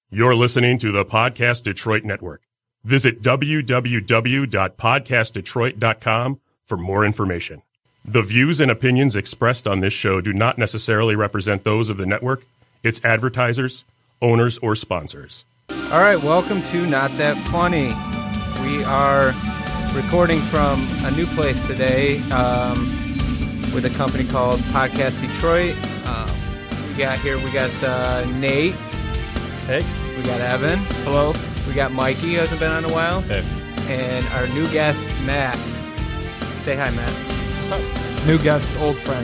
You're listening to the Podcast Detroit Network. Visit www.podcastdetroit.com for more information. The views and opinions expressed on this show do not necessarily represent those of the network, its advertisers, owners, or sponsors. All right, welcome to Not That Funny. We are recording from a new place today with a company called Podcast Detroit. We got Nate. Hey. We got Evan. Hello. We got Mikey, who hasn't been on a while. Hey. And our new guest, Matt. Say hi, Matt. What's up? New guest, old friend.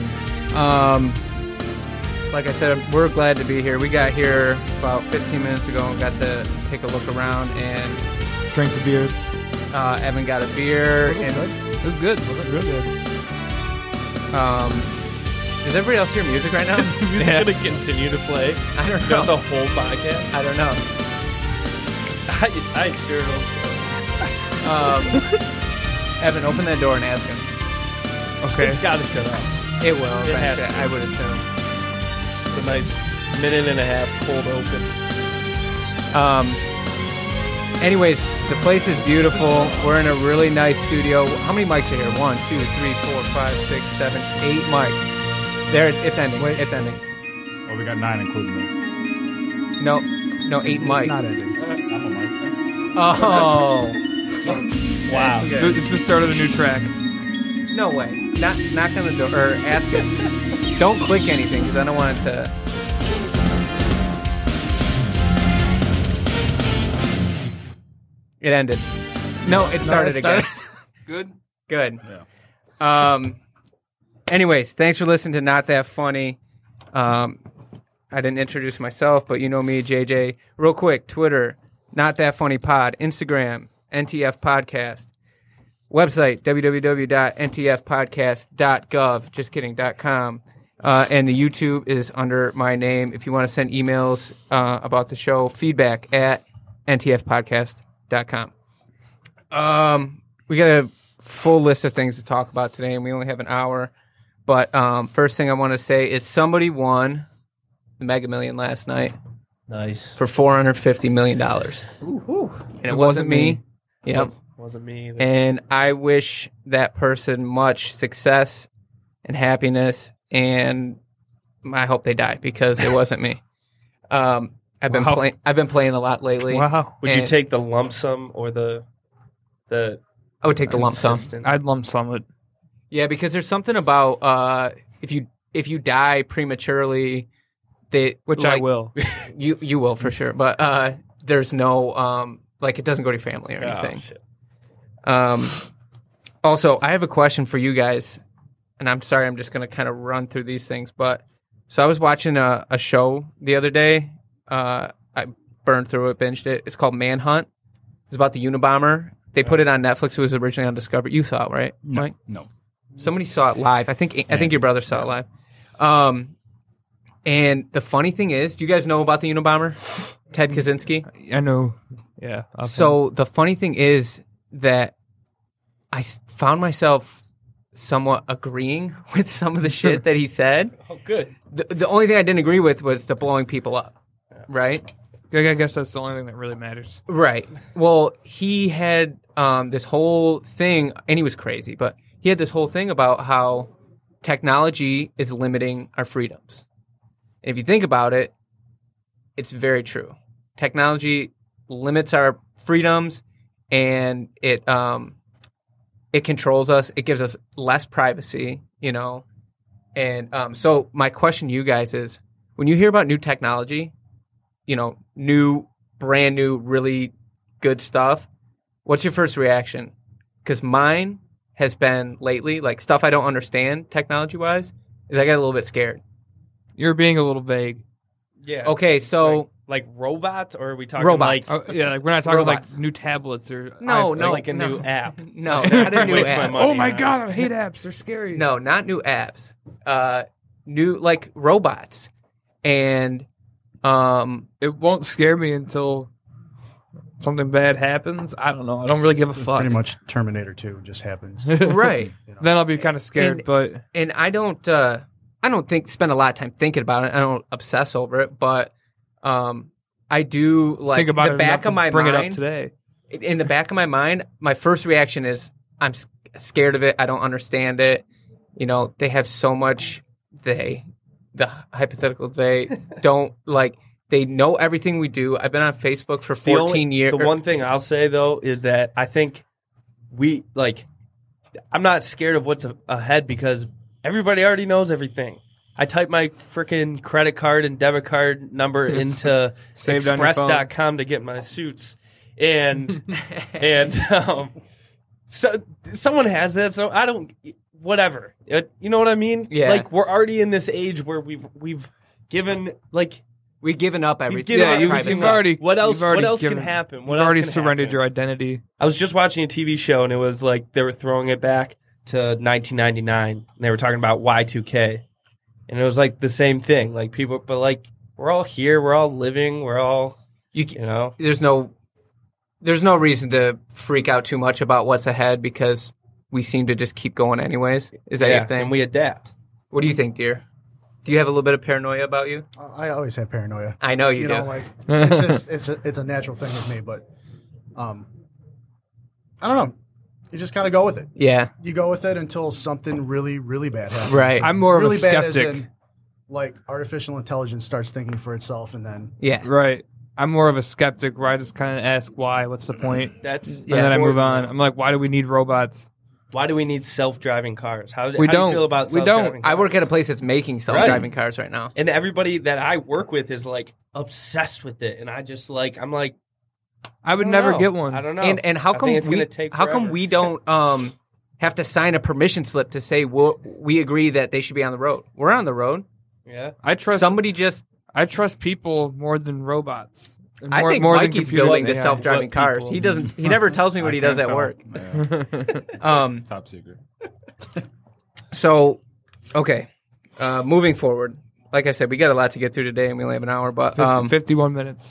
Like I said, we're glad to be here. We got here about 15 minutes ago and got to take a look around and drink the beer. Evan got a beer. It was good. It was really good. Does everybody else hear music right now? Is the music going to continue to play? I don't know. The whole podcast? I don't know. I sure hope so. Evan, open that door and ask him. Okay. It's got to shut off. It will. It has to. I would assume. It's a nice minute and a half cold open. Anyways, the place is beautiful. We're in a really nice studio. How many mics are here? 1, 2, 3, 4, 5, 6, 7, 8 mics. There, it's ending. Wait. It's ending. Oh, we got 9 including me. No, 8 mics. It's not ending. I'm a mic. Oh. Wow. Okay. It's the start of the new track. No way. Knock on the door, or ask it. Don't click anything, because I don't want it to... It ended. No, it started again. Good? Good. Yeah. Anyways, thanks for listening to Not That Funny. I didn't introduce myself, but you know me, JJ. Real quick, Twitter, Not That Funny Pod. Instagram, NTF Podcast. Website, www.ntfpodcast.gov. Just kidding, .com. And the YouTube is under my name. If you want to send emails about the show, feedback at ntfpodcast.com. We got a full list of things to talk about today, and we only have an hour. But first thing I want to say is somebody won the Mega Million last night. Nice. For $450 million. Ooh. And it wasn't me. Yep. Wasn't me either. And I wish that person much success and happiness, and I hope they die because it wasn't me. I've been playing a lot lately. Wow. Would you take the lump sum or the I would take the lump sum. consistent? I'd lump sum it. Yeah, because there's something about if you die prematurely, Which I will. You will for sure, but there's no it doesn't go to your family or anything. Oh, shit. Also, I have a question for you guys, and I'm sorry, I'm just going to kind of run through these things. But so I was watching a show the other day. I burned through it, binged it. It's called Manhunt. It's about the Unabomber. They put it on Netflix. It was originally on Discovery. You saw it, right, Mike? No. Somebody saw it live. I think your brother saw it live. And the funny thing is, do you guys know about the Unabomber? Ted Kaczynski? I know. Yeah. So the funny thing is that I found myself somewhat agreeing with some of the shit that he said. Oh, good. The only thing I didn't agree with was the blowing people up, right? I guess that's the only thing that really matters. Right. Well, he had this whole thing, and he was crazy, but he had this whole thing about how technology is limiting our freedoms. And if you think about it, it's very true. Technology limits our freedoms, and it controls us. It gives us less privacy, And so my question to you guys is, when you hear about new technology, brand new, really good stuff, what's your first reaction? Because mine has been lately, like stuff I don't understand technology-wise, is I get a little bit scared. You're being a little vague. Yeah. Okay, so... Like robots, or are we talking robots? like... We're not talking robots. like new tablets or... No, like a new app. No, not a new Waste my app. money. Oh my now. God, I hate apps. They're scary. No, not new apps. New, like, robots. And... It won't scare me until something bad happens. I don't know. I don't really give a fuck. Pretty much Terminator 2 just happens. Right. Then I'll be kind of scared, but... And I don't spend a lot of time thinking about it. I don't obsess over it, but I do like Think about the it back enough to of my bring it up mind. today. In the back of my mind, my first reaction is I'm scared of it. I don't understand it. They have so much. The hypothetical they don't like. They know everything we do. I've been on Facebook for 14 years. The one thing I'll say though is that I think I'm not scared of what's ahead because everybody already knows everything. I type my freaking credit card and debit card number into Saved on your phone. express.com to get my suits. And so someone has that, so I don't whatever. You know what I mean? Yeah. Like we're already in this age where we've given we've given up everything. given up You've everything. already. What else? you've already What else given- can happen? What You've else already can surrendered happen? your identity. I was just watching a TV show and it was like they were throwing it back to 1999 and they were talking about Y2K. And it was like the same thing. Like people, but like we're all here, we're all living, we're all, you know. There's no reason to freak out too much about what's ahead because we seem to just keep going anyways. Is that your thing? And we adapt. What do you think, dear? Do you have a little bit of paranoia about you? I always have paranoia. I know you You do. know, like it's a natural thing with me, but I don't know. You just kind of go with it. Yeah. You go with it until something really, really bad happens. Right. I'm more really of a bad as skeptic. in, like artificial intelligence starts thinking for itself, and then Yeah. Right. I'm more of a skeptic where I just kind of ask why, what's the point? That's And then I move on. I'm like, why do we need robots? Why do we need self-driving cars? How do We you don't. feel about We don't. self-driving cars? I work at a place that's making self-driving cars right now. and everybody that I work with is like obsessed with it, and I just like I'm like I would I don't never know. get one. I don't know. And how I come think it's we gonna take how come forever. we don't have to sign a permission slip to say we agree that they should be on the road? We're on the road. Yeah. I trust Somebody just I trust people more than robots. And I think more than Mikey's computers building and the AI. self-driving What cars. people- He doesn't. He never tells me what he does at work. Yeah. Top secret. So, okay, moving forward. Like I said, we got a lot to get through today, and we only have an hour. But 51 minutes.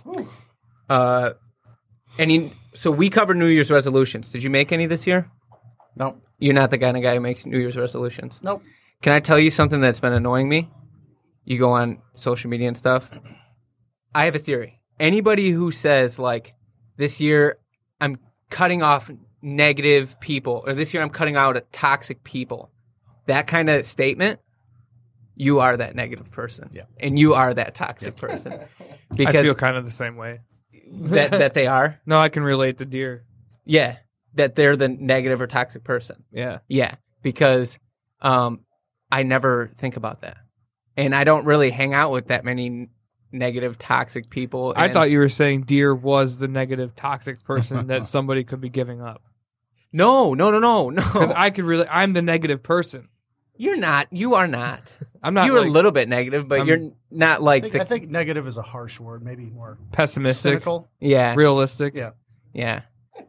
so we covered New Year's resolutions. Did you make any this year? nope, You're not the kind of guy who makes New Year's resolutions. nope. Can I tell you something that's been annoying me? You go on social media and stuff. I have a theory. Anybody who says, like, this year I'm cutting off negative people, or this year I'm cutting out toxic people, that kind of statement, you are that negative person. Yeah. And you are that toxic person. I Because feel kind of the same way. that they are. No, I can relate to deer. Yeah. That they're the negative or toxic person. Yeah. Yeah, because I never think about that, and I don't really hang out with that many negative, toxic people. I and- thought you were saying deer was the negative, toxic person that somebody could be giving up. no. Because I could really, I'm the negative person. You're not. You are not. I'm not You're like a little bit negative, but I'm- you're not like I think negative is a harsh word. Maybe more pessimistic, cynical. yeah, realistic. Yeah. yeah.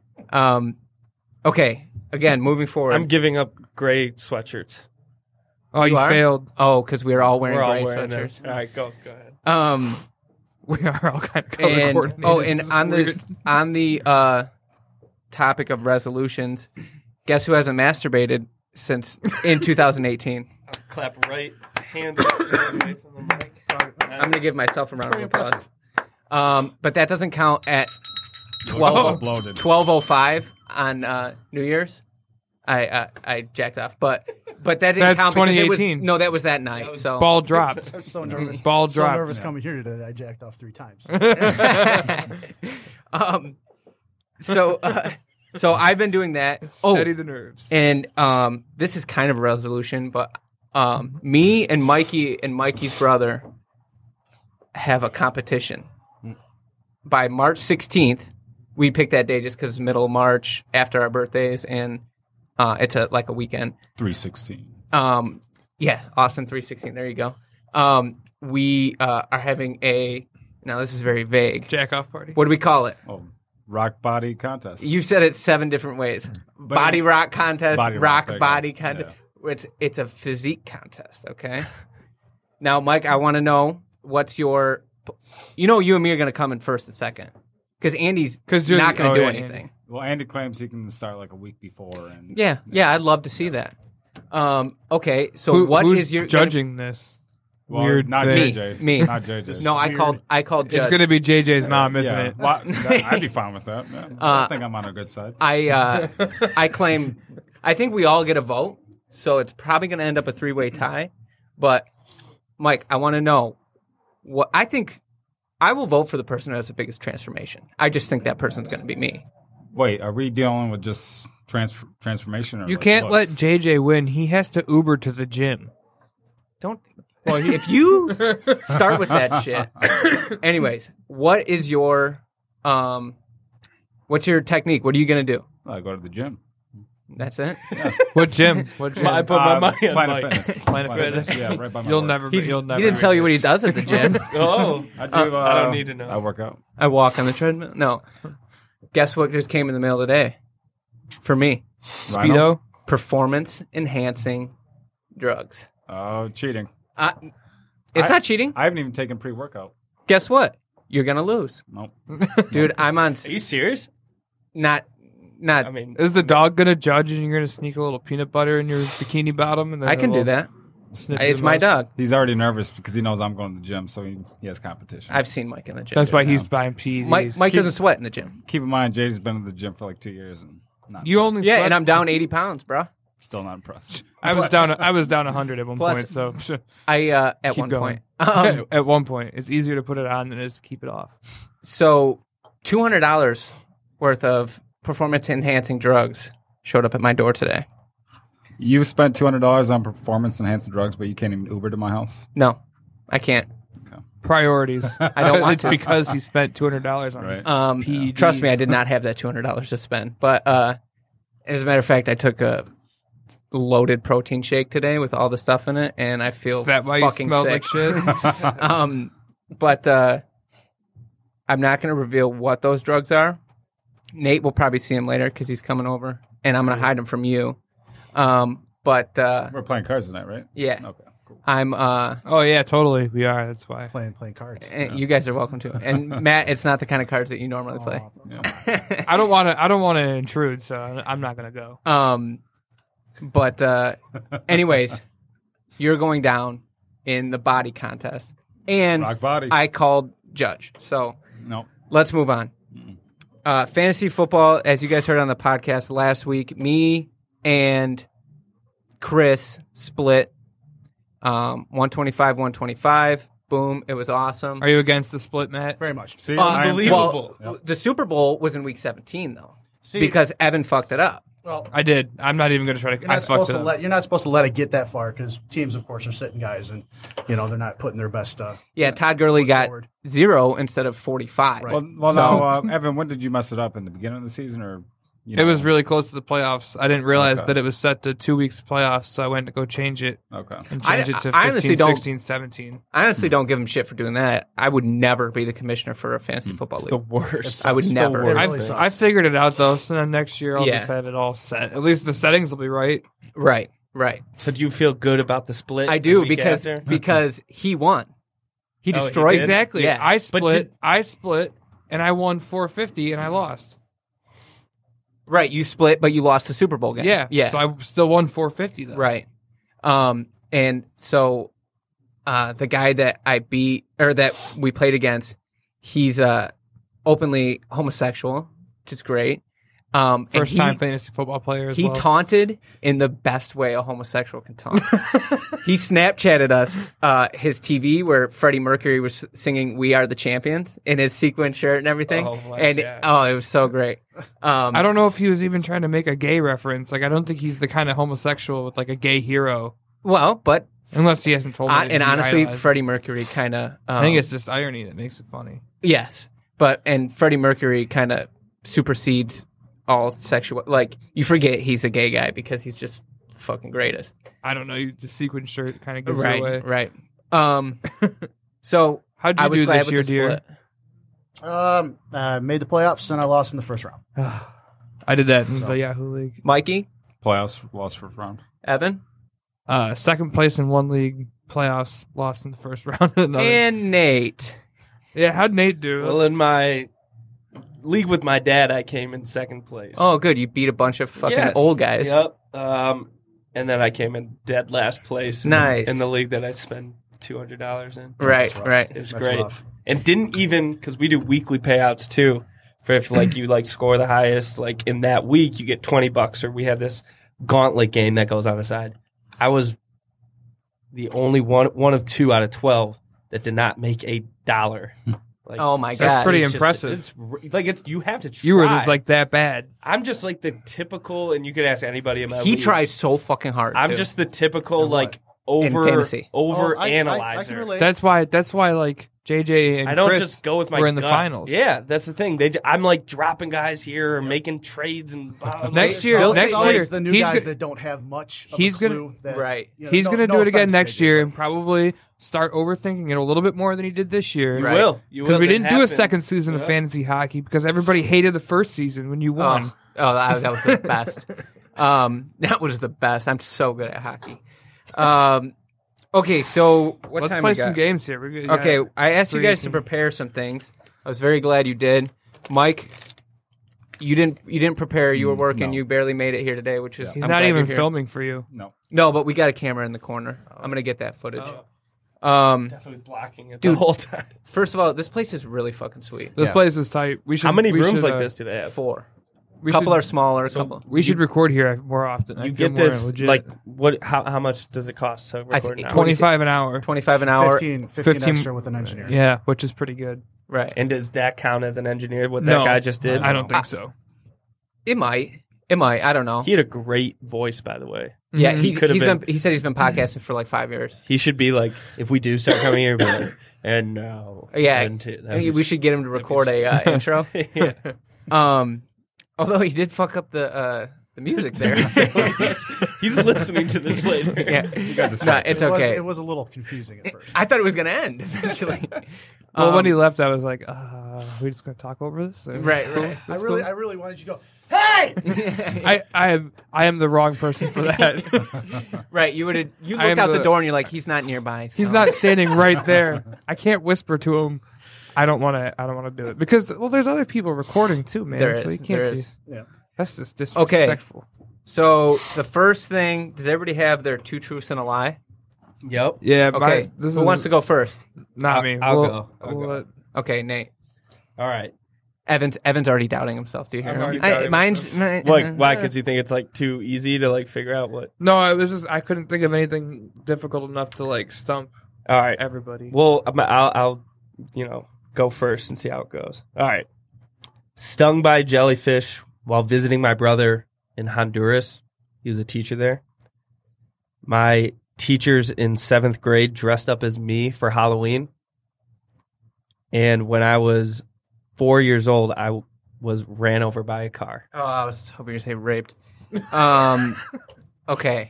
Okay. Again, moving forward. I'm giving up gray sweatshirts. Oh, you are? failed. Oh, because we're all wearing We're all gray wearing them. sweatshirts. All right, go ahead. We are all kind of color And coordinated. and on this on the topic of resolutions, guess who hasn't masturbated since in 2018? I'll clap right hand away from the mic. I'm gonna give myself a round of Pretty applause. But that doesn't count at 12:05 on New Year's. I jacked off, but that didn't That's count because it was 2018. that was that night. So ball dropped. I was so nervous. Ball So dropped. nervous coming here today that I jacked off 3 times. so I've been doing that. Oh, Steady the nerves. and this is kind of a resolution, but me and Mikey and Mikey's brother have a competition. By March 16th, we picked that day just because it's middle of March after our birthdays, and it's like a weekend. 316. Yeah, Austin 316. There you go. We are having now this is very vague. Jack off party. What do we call it? Oh, rock body contest. You said it 7 different ways. Body rock contest, Body rock, rock there you body go. contest. It's a physique contest, okay? Now, Mike, I want to know what's your... you and me are going to come in first and second. Because Andy's you're- not going to oh, do yeah, anything. Andy. Well, Andy claims he can start like a week before. And Yeah, I'd love to see that. Okay, so Who's your... judging this? Well, weird not thing. JJ. Me. Not JJ. No, I called Judge. It's going to be JJ's mom, isn't yeah. it? Well, I'd be fine with that. Yeah. I think I'm on a good side. I claim. I think we all get a vote, so it's probably going to end up a 3-way tie. But Mike, I want to know what I think. I will vote for the person who has the biggest transformation. I just think that person's going to be me. Wait, are we dealing with just transformation? Or You like can't let looks? JJ win. He has to Uber to the gym. Don't. Well, if you start with that shit. Anyways, what is your what's your technique? What are you gonna do? I go to the gym. That's it. What gym? What gym? I put my money on Planet Mike. Fitness. Planet Fitness. Yeah, right by my You'll work. never. You'll never. He didn't tell you what he does at the gym. Oh, I do. I don't need to know. I work out. I walk on the treadmill. No. Guess what just came in the mail today? For me, Speedo. performance enhancing drugs. Oh, cheating. It's not cheating. I haven't even taken pre-workout. Guess what? You're gonna lose, Nope. dude. I'm on. Are you serious? Not. I mean, Is the dog gonna judge and you're gonna sneak a little peanut butter in your bikini bottom? And then I can do that. It's my dog. He's already nervous because he knows I'm going to the gym, so he has competition. I've seen Mike in the gym. That's why he's buying PEDs. Mike doesn't sweat in the gym. Keep in mind, Jay's been in the gym for like 2 years and not You impressed. only Yeah, sweat- and I'm down 80 pounds, bro. Still not impressed. I was down 100 at one Plus- point. So I at Keep one going. point. at one point, it's easier to put it on than it is to keep it off. So $200 worth of performance enhancing drugs showed up at my door today. You spent $200 on performance-enhancing drugs, but you can't even Uber to my house? No, I can't. Priorities. I don't want It's to. because he spent $200 on Right. it. PEDs. Trust me, I did not have that $200 to spend. But as a matter of fact, I took a loaded protein shake today with all the stuff in it, and I feel Is that why you fucking smell sick. like shit? But I'm not going to reveal what those drugs are. Nate will probably see him later because he's coming over, and I'm going to hide them from you. But We're playing cards tonight, right? yeah, Okay, cool. I'm. Oh yeah, totally. We are. That's why. Playing cards. And you guys are welcome to. And Matt, it's not the kind of cards that you normally play. I don't want to intrude, so I'm not gonna go. But anyways, you're going down in the body contest, and Rock body. I called Judge. So No. let's move on. Fantasy football, as you guys heard on the podcast last week, me and Chris split 125. Boom. It was awesome. Are you against the split, Matt? Very much. See, I am too. Well, the Super Bowl was in week 17, though, because Evan fucked it up. Well, I did. I'm not even gonna try to. you're I not supposed fucked to it up. let you're not supposed to let it get that far because teams, of course, are sitting guys, and they're not putting their best. Yeah, Todd Gurley got forward. 0 instead of 45. Right. Well, So- now, Evan, when did you mess it up? In the beginning of the season, or It was really close to the playoffs. I didn't realize Okay. that it was set to 2 weeks playoffs, so I went to go change it okay? and change it to I honestly 15, don't- 16, 17. I honestly don't give him shit for doing that. I would never be the commissioner for a fantasy football league. the worst. I would never. It I, really sucks. I figured it out though, so then next year I'll Yeah. just have it all set. At least the settings will be right. Right. So do you feel good about the split? I the do week because after? because he won. He Oh, he destroyed did? Exactly. Yeah. I split. did- I split, and I won 450, and I lost. Right, you split, but you lost the Super Bowl game. Yeah. Yeah. So I still won 450 though. Right. And so the guy that I beat or that we played against, he's openly homosexual, which is great. And First time fantasy football player as he well. taunted in the best way a homosexual can taunt. He Snapchatted us his TV where Freddie Mercury was singing "We Are the Champions" in his sequin shirt and everything. Oh, my and God. it was so great. I don't know if he was even trying to make a gay reference. Like I don't think he's the kind of homosexual with like a gay hero, Well, but unless he hasn't told me. that and he honestly, idolized. Freddie Mercury kind of. I think it's just irony that makes it funny. Yes, and Freddie Mercury kind of supersedes all sexual. Like you forget he's a gay guy because he's just the fucking greatest. I don't know. The sequin shirt kind of gives it away. Right. So How'd I you was do glad this with year, the dear? split. Made the playoffs and I lost in the first round. I did that in the Yahoo League. Mikey, Playoffs lost first round. Evan, Second place in one league, playoffs, lost in the first round. in another. and Nate. Yeah, how'd Nate do? Well, in my league with my dad, I came in second place. Oh, good. You beat a bunch of fucking Yes. old guys. Yep. And then I came in dead last place. Nice. in the league that I spent $200 in. Right, rough. right. It was That's great. rough. And didn't even, because we do weekly payouts too, for if like you like score the highest, like in that week you get $20, or we have this gauntlet game that goes on the side. I was the only one of 2 out of 12 that did not make $1. Like, Oh my That's god. pretty it's just- impressive. It's like you have to try. You were just like that bad. I'm just like the typical, and you could ask anybody in my He league. tries so fucking hard. I'm too. just the typical In what? like over fantasy. over I analyzer. can relate. That's why like JJ and I don't Chris just go with my were in the gut. finals. Yeah, that's the thing. I'm like dropping guys here or making trades and Next year- It's next always year, the new he's guys go- that don't have much. Of he's a gonna- clue that, Right. He's no- going to no do it again offense, next JJ, year but- and probably start overthinking it a little bit more than he did this year. You Right. will. You Because will. we That didn't do a happens. second season of Yeah. fantasy hockey because everybody hated the first season when you won. that was the best. That was the best. I'm so good at hockey. Okay, so what Let's time play we some got? games here. We're good. Okay, Yeah. I asked you guys to 3:18. prepare some things. I was very glad you did. Mike, you didn't prepare. You were working. no. You barely made it here today, which is He's I'm not glad even you're here. filming for you. No. No, but we got a camera in the corner. I'm gonna get that footage. Definitely blocking it the Dude. whole time. First of all, this place is really fucking sweet. This Yeah. place is tight. We should. How many we rooms should, like this do they have? 4. We A couple should, are smaller. A couple. We should record here more often. I You feel get more this legit. like what? How much does it cost to record think now? 25 an hour. 25 an hour. 15 15 extra with an engineer. Yeah, which is pretty good. Right. And does that count as an engineer? What that No, guy just did? I don't think so. It might. It might. I don't know. He had a great voice, by the way. Yeah, Mhm. he's Could've been. been. He said he's been podcasting for like 5 years. He should be like, if we do start coming here, be like, and now, Yeah, into, we should get him to record a intro. yeah. Although he did fuck up the music there. He's listening to this later. Yeah, got no, distracted. it's It was, okay. it was a little confusing at first. I thought it was gonna end eventually. Well, when he left, I was like, "We just gonna talk over this?" right, right. I really wanted you to go, hey! I am the wrong person for that. Right, you would have. You I am looked out the the- door and you're like, he's not nearby. He's so- not standing right there. I can't whisper to him. I don't want to do it because there's other people recording too, man. There so is, you can't there be. is. Yeah. That's just Okay. disrespectful. So the first thing, does everybody have their 2 truths and a lie? Yep. Yeah. Okay, This who is wants to go first? Not me. I'll We'll- go. I'll we'll go. let- Okay, Nate. All right. Evan's already doubting himself. Do you hear I'm him? already doubting Mine's Why? Because you think it's like too easy to like figure out what? No, I couldn't think of anything difficult enough to like stump All right. everybody. Well, I'll go first and see how it goes. All right. Stung by jellyfish while visiting my brother in Honduras. He was a teacher there. My teachers in 7th grade dressed up as me for Halloween. And when I was 4 years old, I was ran over by a car. Oh, I was hoping you were say raped. Okay.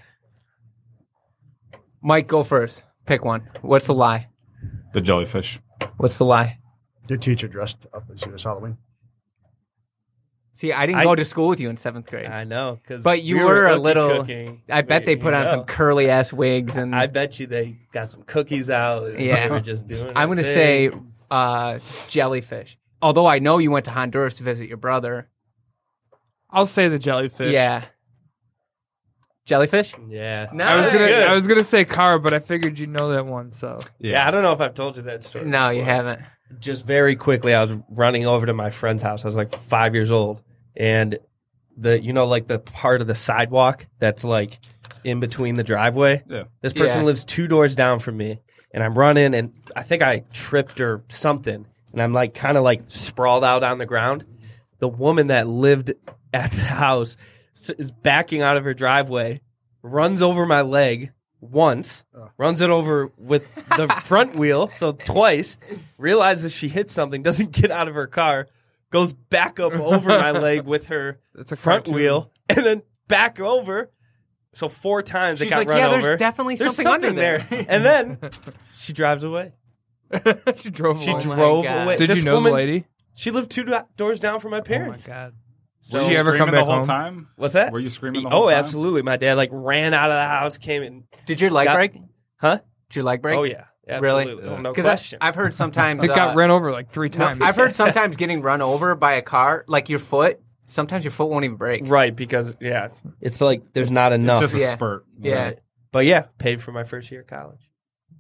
Mike, go first. Pick one. What's the lie? The jellyfish. What's the lie? Your teacher dressed up as you as Halloween. See, I didn't go to school with you in 7th grade. I know, because But you were a little. I bet they put on some curly ass wigs and. I bet you they got some cookies out. And Yeah. they were just doing. I'm going to say jellyfish. Although I know you went to Honduras to visit your brother. I'll say the jellyfish. Yeah. Jellyfish? Yeah. No, I was gonna say car, but I figured you know that one. So Yeah, I don't know if I've told you that story. No, you before. haven't. Just very quickly, I was running over to my friend's house. I was like 5 years old, and the part of the sidewalk that's like in between the driveway. Yeah. This person Yeah. lives 2 doors down from me, and I'm running, and I think I tripped or something, and I'm like kind of like sprawled out on the ground. The woman that lived at the house is backing out of her driveway, runs over my leg once, runs it over with the front wheel, so twice, realizes she hit something, doesn't get out of her car, goes back up over my leg with her it's a front cartoon. wheel, and then back over. So 4 times She's it got like, run yeah, over. there's definitely There's something under there. And then she drives away. She drove. She away. drove God. away. Did This you know woman, the lady? She lived 2 doors down from my Oh my parents. god. So Did she ever come Screaming back the whole home? time? What's that? Were you screaming the whole Oh, time? absolutely. My dad like ran out of the house, came in. Did your leg Got- break? Huh? Did your leg break? Oh yeah, Really? absolutely. Oh, no Because question. I've heard sometimes. It got ran over like 3 No, times. I've heard sometimes getting run over by a car, like your foot. Sometimes your foot won't even break. Right, because it's like there's not enough. It's just a Yeah. spurt. Yeah. Right. But yeah, paid for my first year of college.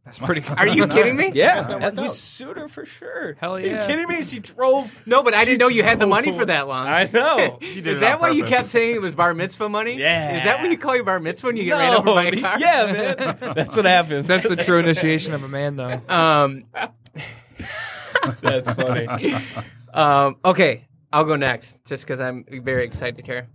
That's pretty cool. Are you kidding me? Yeah, that worked he out. sued her for sure. Hell Are you yeah. kidding me? She drove. No, but I didn't know you had the money for that long. I know. Is that why you kept saying it was bar mitzvah money? Yeah. Is that when you call your bar mitzvah when you get ran over by a car? Yeah, man. That's what happens. That's the true initiation of a man, though. That's funny. Okay, I'll go next, just because I'm very excited here.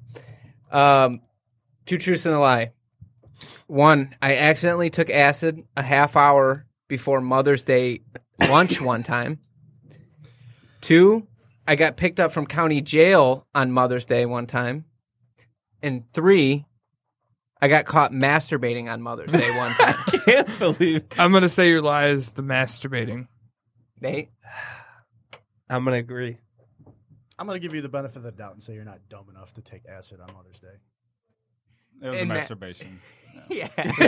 2 truths and a lie. 1, I accidentally took acid a half hour before Mother's Day lunch one time. 2, I got picked up from county jail on Mother's Day one time. And 3, I got caught masturbating on Mother's Day one time. Can't believe. I'm going to say your lie is the masturbating. Nate? I'm gonna agree. I'm going to give you the benefit of the doubt and say you're not dumb enough to take acid on Mother's Day. It was a And Matt- masturbation. Yeah.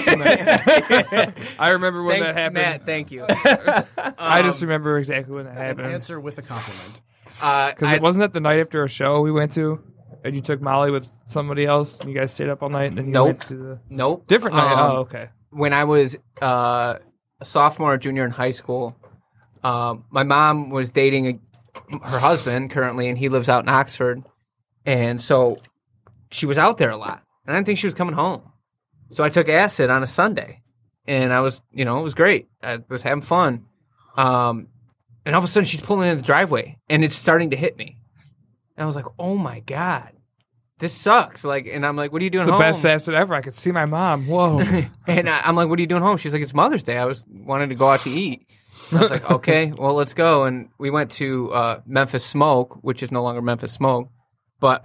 I remember when Thanks, that happened. Matt, thank you. I just remember exactly when that An happened. answer with a compliment. Because it wasn't that the night after a show we went to, and you took Molly with somebody else, and you guys stayed up all night, and then you Nope. went to the Nope. different night. Oh, okay. When I was a sophomore or junior in high school, my mom was dating her husband currently, and he lives out in Oxford. And so she was out there a lot. And I didn't think she was coming home. So I took acid on a Sunday. And I was, it was great. I was having fun. And all of a sudden she's pulling in the driveway, and it's starting to hit me. And I was like, oh my God, this sucks. And I'm like, what are you doing It's the home? best acid ever. I could see my mom. Whoa. And I'm like, what are you doing home? She's like, it's Mother's Day. I was wanting to go out to eat. I was like, okay, well, let's go. And we went to Memphis Smoke, which is no longer Memphis Smoke. But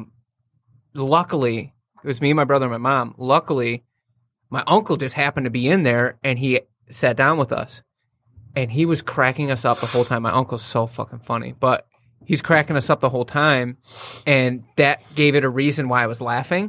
luckily, it was me, my brother, and my mom. Luckily, my uncle just happened to be in there, and he sat down with us. And he was cracking us up the whole time. My uncle's so fucking funny. But he's cracking us up the whole time. And that gave it a reason why I was laughing.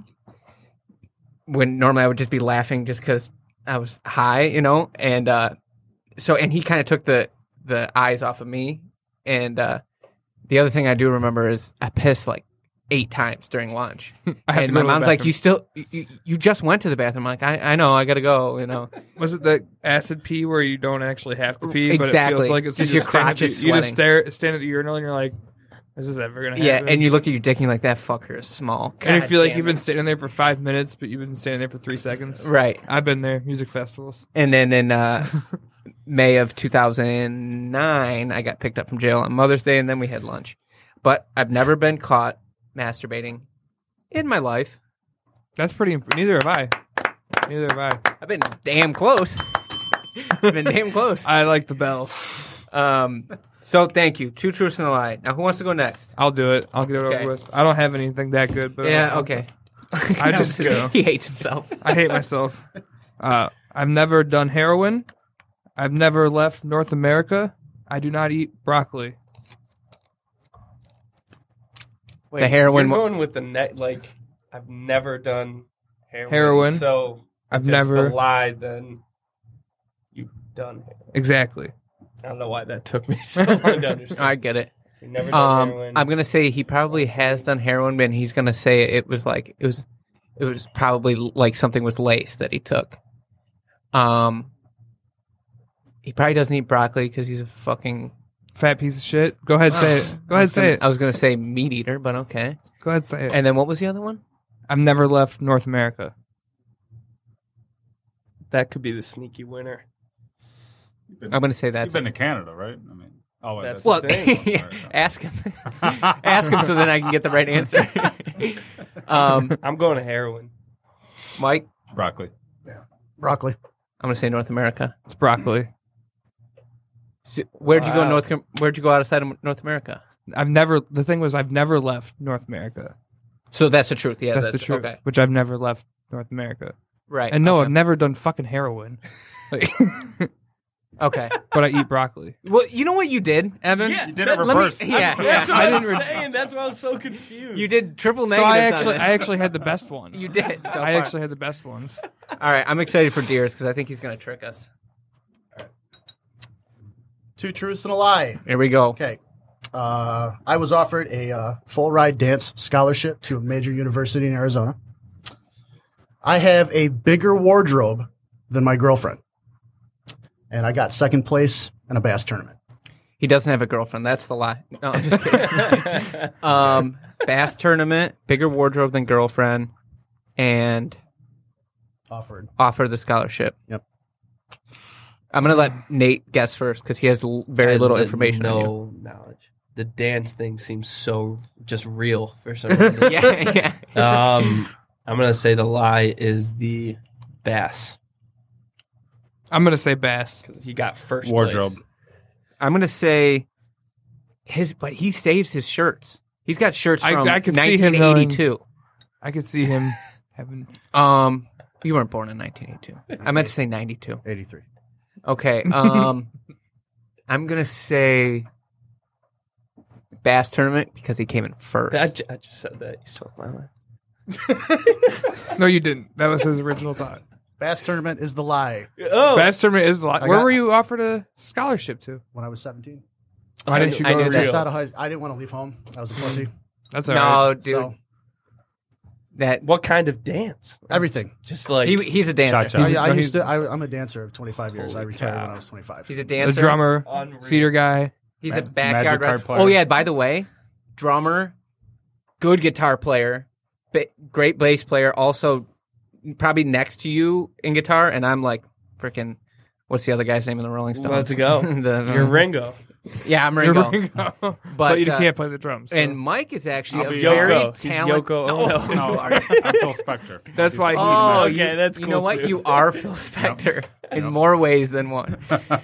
When normally I would just be laughing just because I was high, And and he kind of took the eyes off of me. And the other thing I do remember is I pissed like 8 times during lunch. I have to And go my to the mom's like, bathroom. you just went to the bathroom. I'm like, I know, I got to go, Was it the acid pee where you don't actually have to pee? Exactly. But it feels like it's Just you your just stand crotch at is the- You just sweating. stand at the urinal and you're like, is this ever going to Yeah, happen? and you look at your dick and you're like, that fucker is small. And you God feel like damn you've been it. standing there for 5 minutes, but you've been standing there for 3 seconds. Right. I've been there, music festivals. And then in May of 2009, I got picked up from jail on Mother's Day, and then we had lunch. But I've never been caught masturbating in my life. That's pretty. Neither have I. Neither have I. I've been damn close. I've been damn close. I like the bell. So thank you. 2 truths and a lie. Now, who wants to go next? I'll do it. I'll get it Okay. over with. I don't have anything that good, but Yeah, okay. I just go. He hates himself. I hate myself. I've never done heroin. I've never left North America. I do not eat broccoli. Wait, The heroin You're mo- going with the net. Like, I've never done heroin. Heroin. So I've if it's never- the lie. Then you've done heroin. Exactly. I don't know why that took me so long to understand. I get it. You've never done heroin. I'm gonna say he probably has done heroin, but he's gonna say it was probably like something was laced that he took. He probably doesn't eat broccoli because he's a fucking. Fat piece of shit. Go ahead, say it. Go ahead, say it. I was gonna say meat eater, but okay. Go ahead, say it. And then what was the other one? I've never left North America. That could be the sneaky winner. I'm gonna say You've that's. been to Canada, right? I mean, oh, wait, That's Well, the thing. ask him. Ask him so then I can get the right answer. I'm going to heroin. Mike, broccoli. Broccoli. I'm gonna say North America. It's broccoli. So where'd you go? Wow. Where'd you go outside of North America? The thing was, I've never left North America. So that's the truth. Yeah, That's the truth. Okay, Which I've never left North America. right. And no, okay. I've never done fucking heroin. Like, Okay. but I eat broccoli. Well, you know what you did, Evan? Yeah, You did it Let me- reverse. yeah, That's yeah. what I was saying. That's why I was so confused. You did triple So negatives. I actually had the best one. you did. So I far. actually had the best ones. All right, I'm excited for Deers because I think he's gonna trick us. 2 truths and a lie. Here we go. Okay. I was offered a full ride dance scholarship to a major university in Arizona. I have a bigger wardrobe than my girlfriend. and I got second place in a bass tournament. He doesn't have a girlfriend. That's the lie. No, I'm just kidding. Bass tournament, bigger wardrobe than girlfriend, and offered the scholarship. Yep. I'm going to let Nate guess first because he has very little information on you. No knowledge. The dance thing seems so just real for some reason. Yeah. I'm going to say the lie is the bass I'm gonna say bass. because he got first Wardrobe. place. I'm going to say but he saves his shirts. He's got shirts from I could see him 1982. I could see him having. You weren't born in 1982. I meant to say 92. 83. Okay. I'm going to say bass tournament because he came in first. I just said that. You stole my line. No, you didn't. That was his original thought. Bass tournament is the lie. Oh, Bass tournament is the lot. I Where got- were you offered a scholarship to? When I was 17. Why didn't you I go knew to that. Just Rio? out of I didn't want to leave home. I was a pussy. That's all no, right. dude. So That what kind of dance? everything. Just like he's a dancer. Cha-cha. I'm a dancer of 25 years. I Holy retired cow. when I was 25. He's a The dancer. drummer, Unreal. theater guy. He's a Magic backyard card rapper. player. Oh yeah, by the way, drummer, good guitar player, great bass player, also probably next to you in guitar, and I'm like freaking what's the other guy's name in the Rolling Stones? Let's go. You're Ringo. Yeah, I'm You're Ringo. Ringo. But, but you can't play the drums. so. And Mike is actually I'll a be very Yoko. He's talented. Yoko Ono. No, I'm Phil Spector. That's why he. Oh, okay, that's you cool know what? too. You are Phil Spector in more ways than one.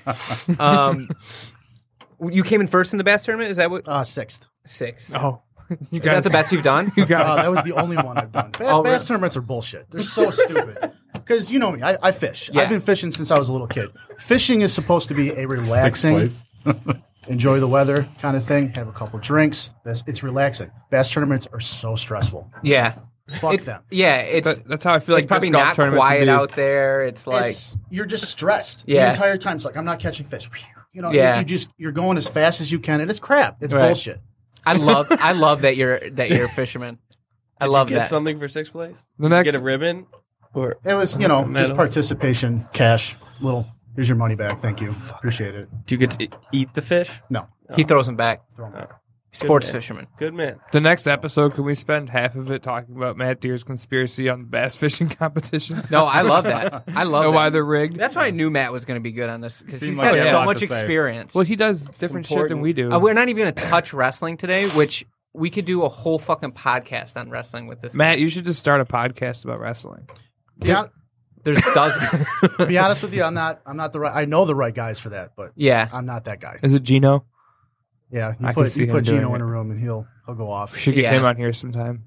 You came in first in the bass tournament. Is that what? Sixth. Six. Oh, you Is that the best you've done? You got That was the only one I've done. Oh, Bass really? tournaments are bullshit. They're so stupid. Because you know me, I fish. Yeah. I've been fishing since I was a little kid. Fishing is supposed to be a Sixth relaxing, place. enjoy the weather kind of thing. Have a couple drinks. It's relaxing. Bass tournaments are so stressful. Yeah. Fuck them. Yeah, it's That's how I feel like it's probably disc golf not tournaments quiet would be. out there. It's like You're just stressed Yeah. the entire time. It's like I'm not catching fish. You know, Yeah. you're going as fast as you can, and it's crap. It's Right. bullshit. I love that you're a fisherman. I love Did you get that. something for sixth place? The Did you next, get a ribbon? Or It was, just Medal. participation, cash, little. Here's your money back. Thank you. Appreciate it. do you get to eat the fish? No, He throws them back. throw 'em back. Sports man. fisherman. Good man. the next episode, can we spend half of it talking about Matt Deer's conspiracy on bass fishing competitions? No, I love that. I love Know that. why they're rigged? That's why I knew Matt was going to be good on this because Seemed he's like got he had a so lot much to say. experience. Well, he does different shit than we do. We're not even going to touch wrestling today, which we could do a whole fucking podcast on wrestling with this. Matt, you should just start a podcast about wrestling. Yeah, There's dozens. to be honest with you, I'm not the right. I know the right guys for that, but Yeah. I'm not that guy. Is it Gino? Yeah, I can see you him put doing Gino it. in a room and he'll go off. We should get Yeah. him on here sometime.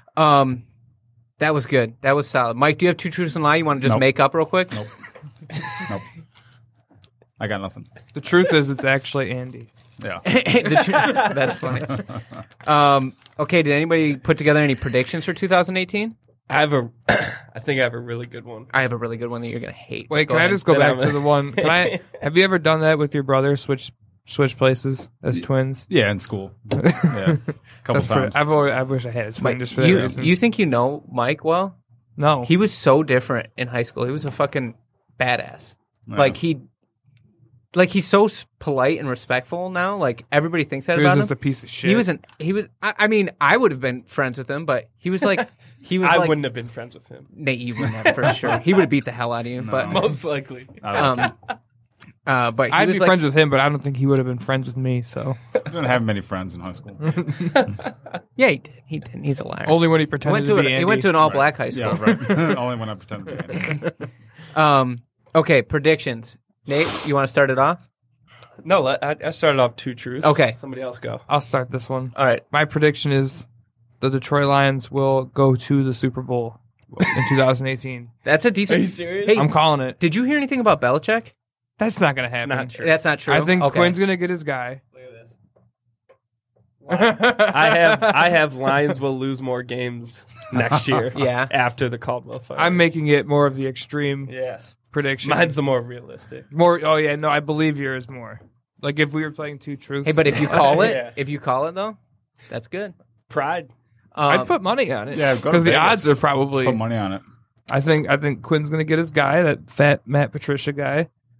That was good. That was solid. Mike, do you have two truths and a lie you want to just Nope. make up real quick? Nope. Nope. I got nothing. The truth is, it's actually Andy. Yeah. That's funny. Okay, did anybody put together any predictions for 2018? I think I have a really good one. I have a really good one that you're going to hate. Wait, Go can I ahead. just go Then back I'm- to the one? Have you ever done that with your brother? Switch places as twins? Yeah, in school. Yeah. Couple That's times. I wish I had a twin Mike, just for that you, reason. you think you know Mike well? no, He was so different in high school. He was a fucking badass. Yeah. He's so polite and respectful now. Like everybody thinks that he was about just him. a piece of shit. I mean, I would have been friends with him, but he was like, I wouldn't have been friends with him. Nate, you wouldn't have for sure. He would have beat the hell out of you. But Most likely. but he I'd was be like, friends with him, but I don't think he would have been friends with me. So I didn't have many friends in high school. yeah, he did. He did. He's a liar. only when he He pretended went to to be he Andy. went to an all black high school. Yeah, right. Only when I pretended to be Andy. Okay, predictions. Nate, you want to start it off? No, I started off two truths. Okay. Somebody else go. I'll start this one. All right. My prediction is the Detroit Lions will go to the Super Bowl in 2018. That's a decent. Are you serious? Hey, I'm calling it. did you hear anything about Belichick? That's not going to happen. not true. That's not true. I think okay. Quinn's going to get his guy. Look at this. I have Lions will lose more games next year. Yeah. After the Caldwell fight. I'm making it more of the extreme Yes. prediction. Mine's the more realistic. more. Oh yeah, no, I believe yours more. Like if we were playing two truths. Hey, but if you call it, Yeah. though, that's good. Pride. I'd put money on it. Yeah, go to because the Vegas. odds are probably. Put money on it. I think Quinn's going to get his guy, that fat Matt Patricia guy.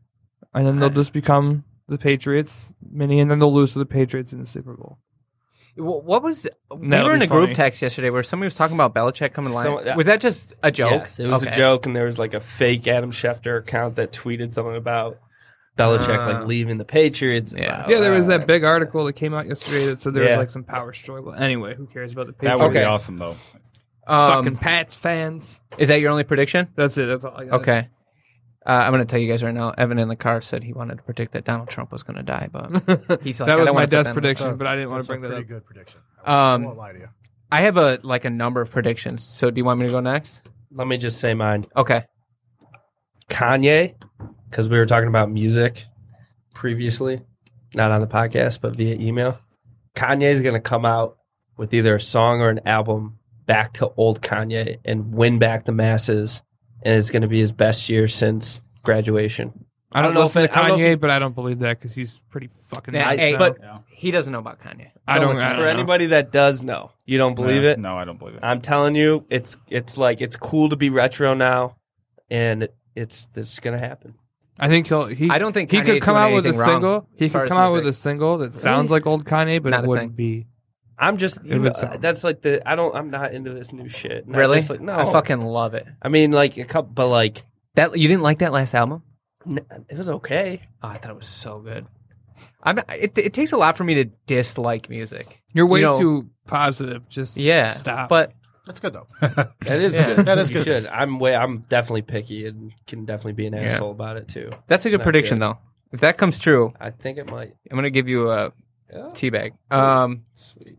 and then they'll just become the Patriots mini, and then they'll lose to the Patriots in the Super Bowl. What was? We That'll were in be a group funny. text yesterday where somebody was talking about Belichick coming live. So- Was that just a joke? Yes, it was Okay. a joke, and there was like a fake Adam Schefter account that tweeted something about Belichick like leaving the Patriots. Yeah. Yeah, there was that big article that came out yesterday that said there was Yeah. like some power struggle. Anyway, who cares about the That Patriots? would be Okay. awesome, though. Fucking Pats fans. Is that your only prediction? That's it. That's all I got. Okay. I'm going to tell you guys right now. Evan in the car said he wanted to predict that Donald Trump was going to die, but he's like, That I was don't my wanna put death that in prediction, So, but I didn't want that's to bring a that pretty up. good prediction. I Um, won't lie to you. I have a number of predictions. So do you want me to go next? Let me just say mine. Okay. Kanye, because we were talking about music previously, not on the podcast, but via email. Kanye is going to come out with either a song or an album back to old Kanye and win back the masses, and it's going to be his best year since graduation. I don't know listen if to I don't know Kanye, if- but I don't believe that because he's pretty fucking. Yeah, nuts hey, now. but Yeah. he doesn't know about Kanye. I don't. listen I to don't For know. anybody that does know, you don't believe it. No, I don't believe it. I'm telling you, it's like it's cool to be retro now, and it's going to happen. I think he. I don't think he Kanye's could come doing out with a anything wrong single. He as far could as come out with music. a single that sounds like old Kanye, but Not it a wouldn't thing. be. I'm just It would sound- that's like the I'm not into this new shit. And I Really? just, like, no, I fucking love it. I mean, like a couple, but like That you didn't like that last album? it was okay. Oh, I thought it was so good. It takes a lot for me to dislike music. You're way You know- too positive. Just Yeah, stop. But That's good though. That is Yeah. good. That is You good. should. I'm definitely picky and can definitely be an asshole about it too. that's a It's good not prediction, good. though. If that comes true, I think it might. I'm gonna give you a Yeah. teabag. Sweet.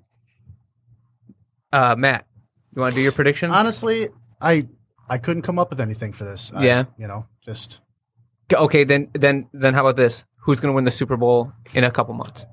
Matt, you want to do your predictions? Honestly, I couldn't come up with anything for this. Yeah. Just Okay, then how about this? Who's gonna win the Super Bowl in a couple months?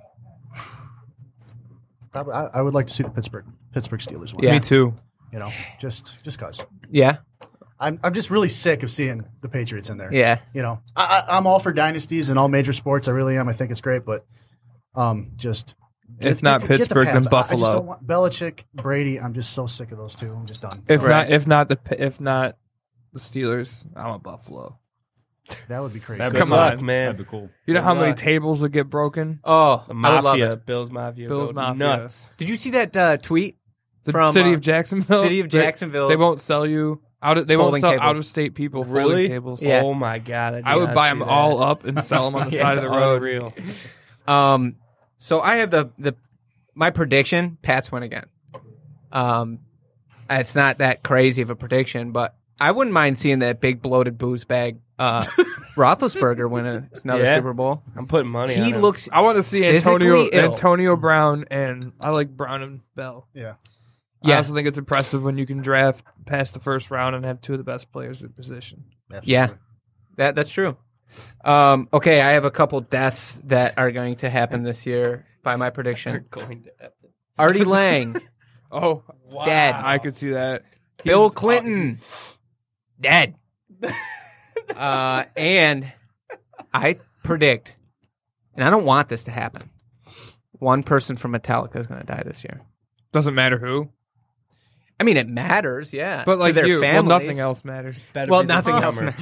probably I would like to see the Pittsburgh Steelers win. Yeah. me too. Just cause. Yeah, I'm just really sick of seeing the Patriots in there. yeah. I'm all for dynasties and all major sports. I really am. I think it's great, but just If not the Pittsburgh, then Pats. I just Buffalo. don't want Belichick, Brady. I'm just so sick of those two. I'm just done. If Right. not the Steelers, I want Buffalo. That would be crazy. That'd be Good Come luck, on. man. That'd be cool. You know Good how many luck. tables would get broken? Oh, The I would love Mafia, it. Bills Mafia, Bills go Mafia. nuts. Did you see that tweet The from city of Jacksonville. City of Jacksonville? They won't sell you they won't Folding sell tables. out of state people Really? folding tables. Yeah. Oh my god! I would buy them all up and sell them on the side of the road. Real. So I have the my prediction. Pats win again. It's not that crazy of a prediction, but I wouldn't mind seeing that big bloated booze bag Roethlisberger win another Yeah. Super Bowl. I'm putting money. He on him. looks. I want to see Physically ill. Antonio Brown, and I like Brown and Bell. Yeah. I Yeah. also think it's impressive when you can draft past the first round and have two of the best players at the position. Absolutely. Yeah, that's true. Okay, I have a couple deaths that are going to happen this year by my They're prediction. going to happen. Artie Lang, Oh, dead. I could see that. Bill He's- Clinton, dead. And I predict, and I don't want this to happen, one person from Metallica is going to die this year. Doesn't matter who, I mean, it matters, yeah. but to like their you, well, families. nothing else matters. Better Well, be the nothing else. drummer.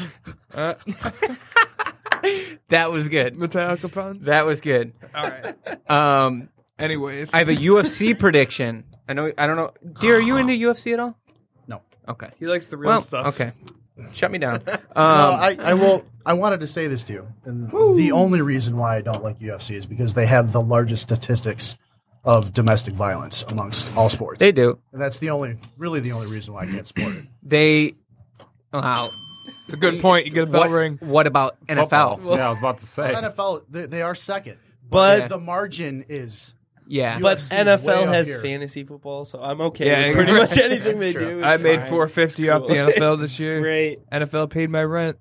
That was good. Metallica puns. That was good. All right. Anyways, I have a UFC prediction. I don't know. Dear, are you into UFC at all? No. Okay. he likes the real Well, stuff. okay. Shut me down. No, I will. I wanted to say this to you, and the only reason why I don't like UFC is because they have the largest statistics of domestic violence amongst all sports. They do. And that's really the only reason why I can't support it. They. Wow. It's a good point. You get a bell ring. What about NFL? Yeah, I was about to say. NFL, they are second, But the margin is. Yeah. but UFC is way NFL up has here. fantasy football, so I'm okay Yeah, with pretty you're much anything they true. do. I It's made fine. $450 off the Cool. NFL this It's year. Great. NFL paid my rent.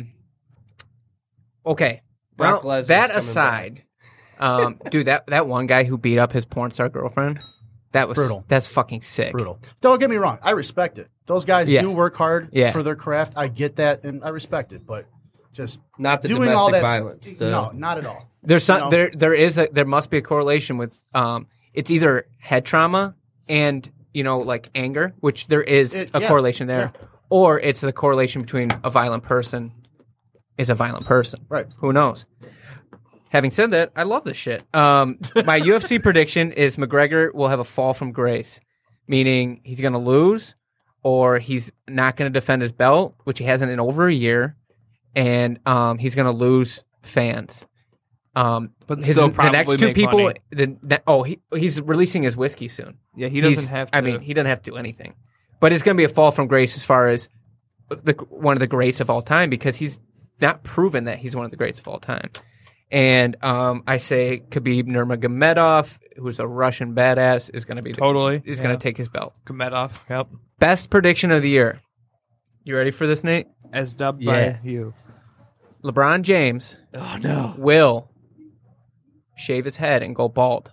Okay. Brock Well, Lesnar's that coming aside, dude, that one guy who beat up his porn star girlfriend, that was Brutal. That's fucking sick. Brutal. Don't get me wrong. I respect it. Those guys Yeah. do work hard Yeah. for their craft. I get that, and I respect it. But just Not the doing all domestic that. violence. No, not at all. There's some You know? there must be a correlation with it's either head trauma and like anger, which there is a Yeah. correlation there, or it's the correlation between a violent person is a violent person. Right. Who knows? Having said that, I love this shit. My UFC prediction is McGregor will have a fall from grace, meaning he's going to lose or he's not going to defend his belt, which he hasn't in over a year, and he's going to lose fans. But still the probably next two make people, money. he's releasing his whiskey soon. Yeah, he doesn't have to. I mean, he doesn't have to do anything. But it's going to be a fall from grace as far as one of the greats of all time because he's not proven that he's one of the greats of all time. And I say Khabib Nurmagomedov, who's a Russian badass, is going to be Totally. is going to take his belt. Komedov. Yep. Best prediction of the year. You ready for this, Nate? As dubbed Yeah. by you. LeBron James Oh no. will shave his head and go bald.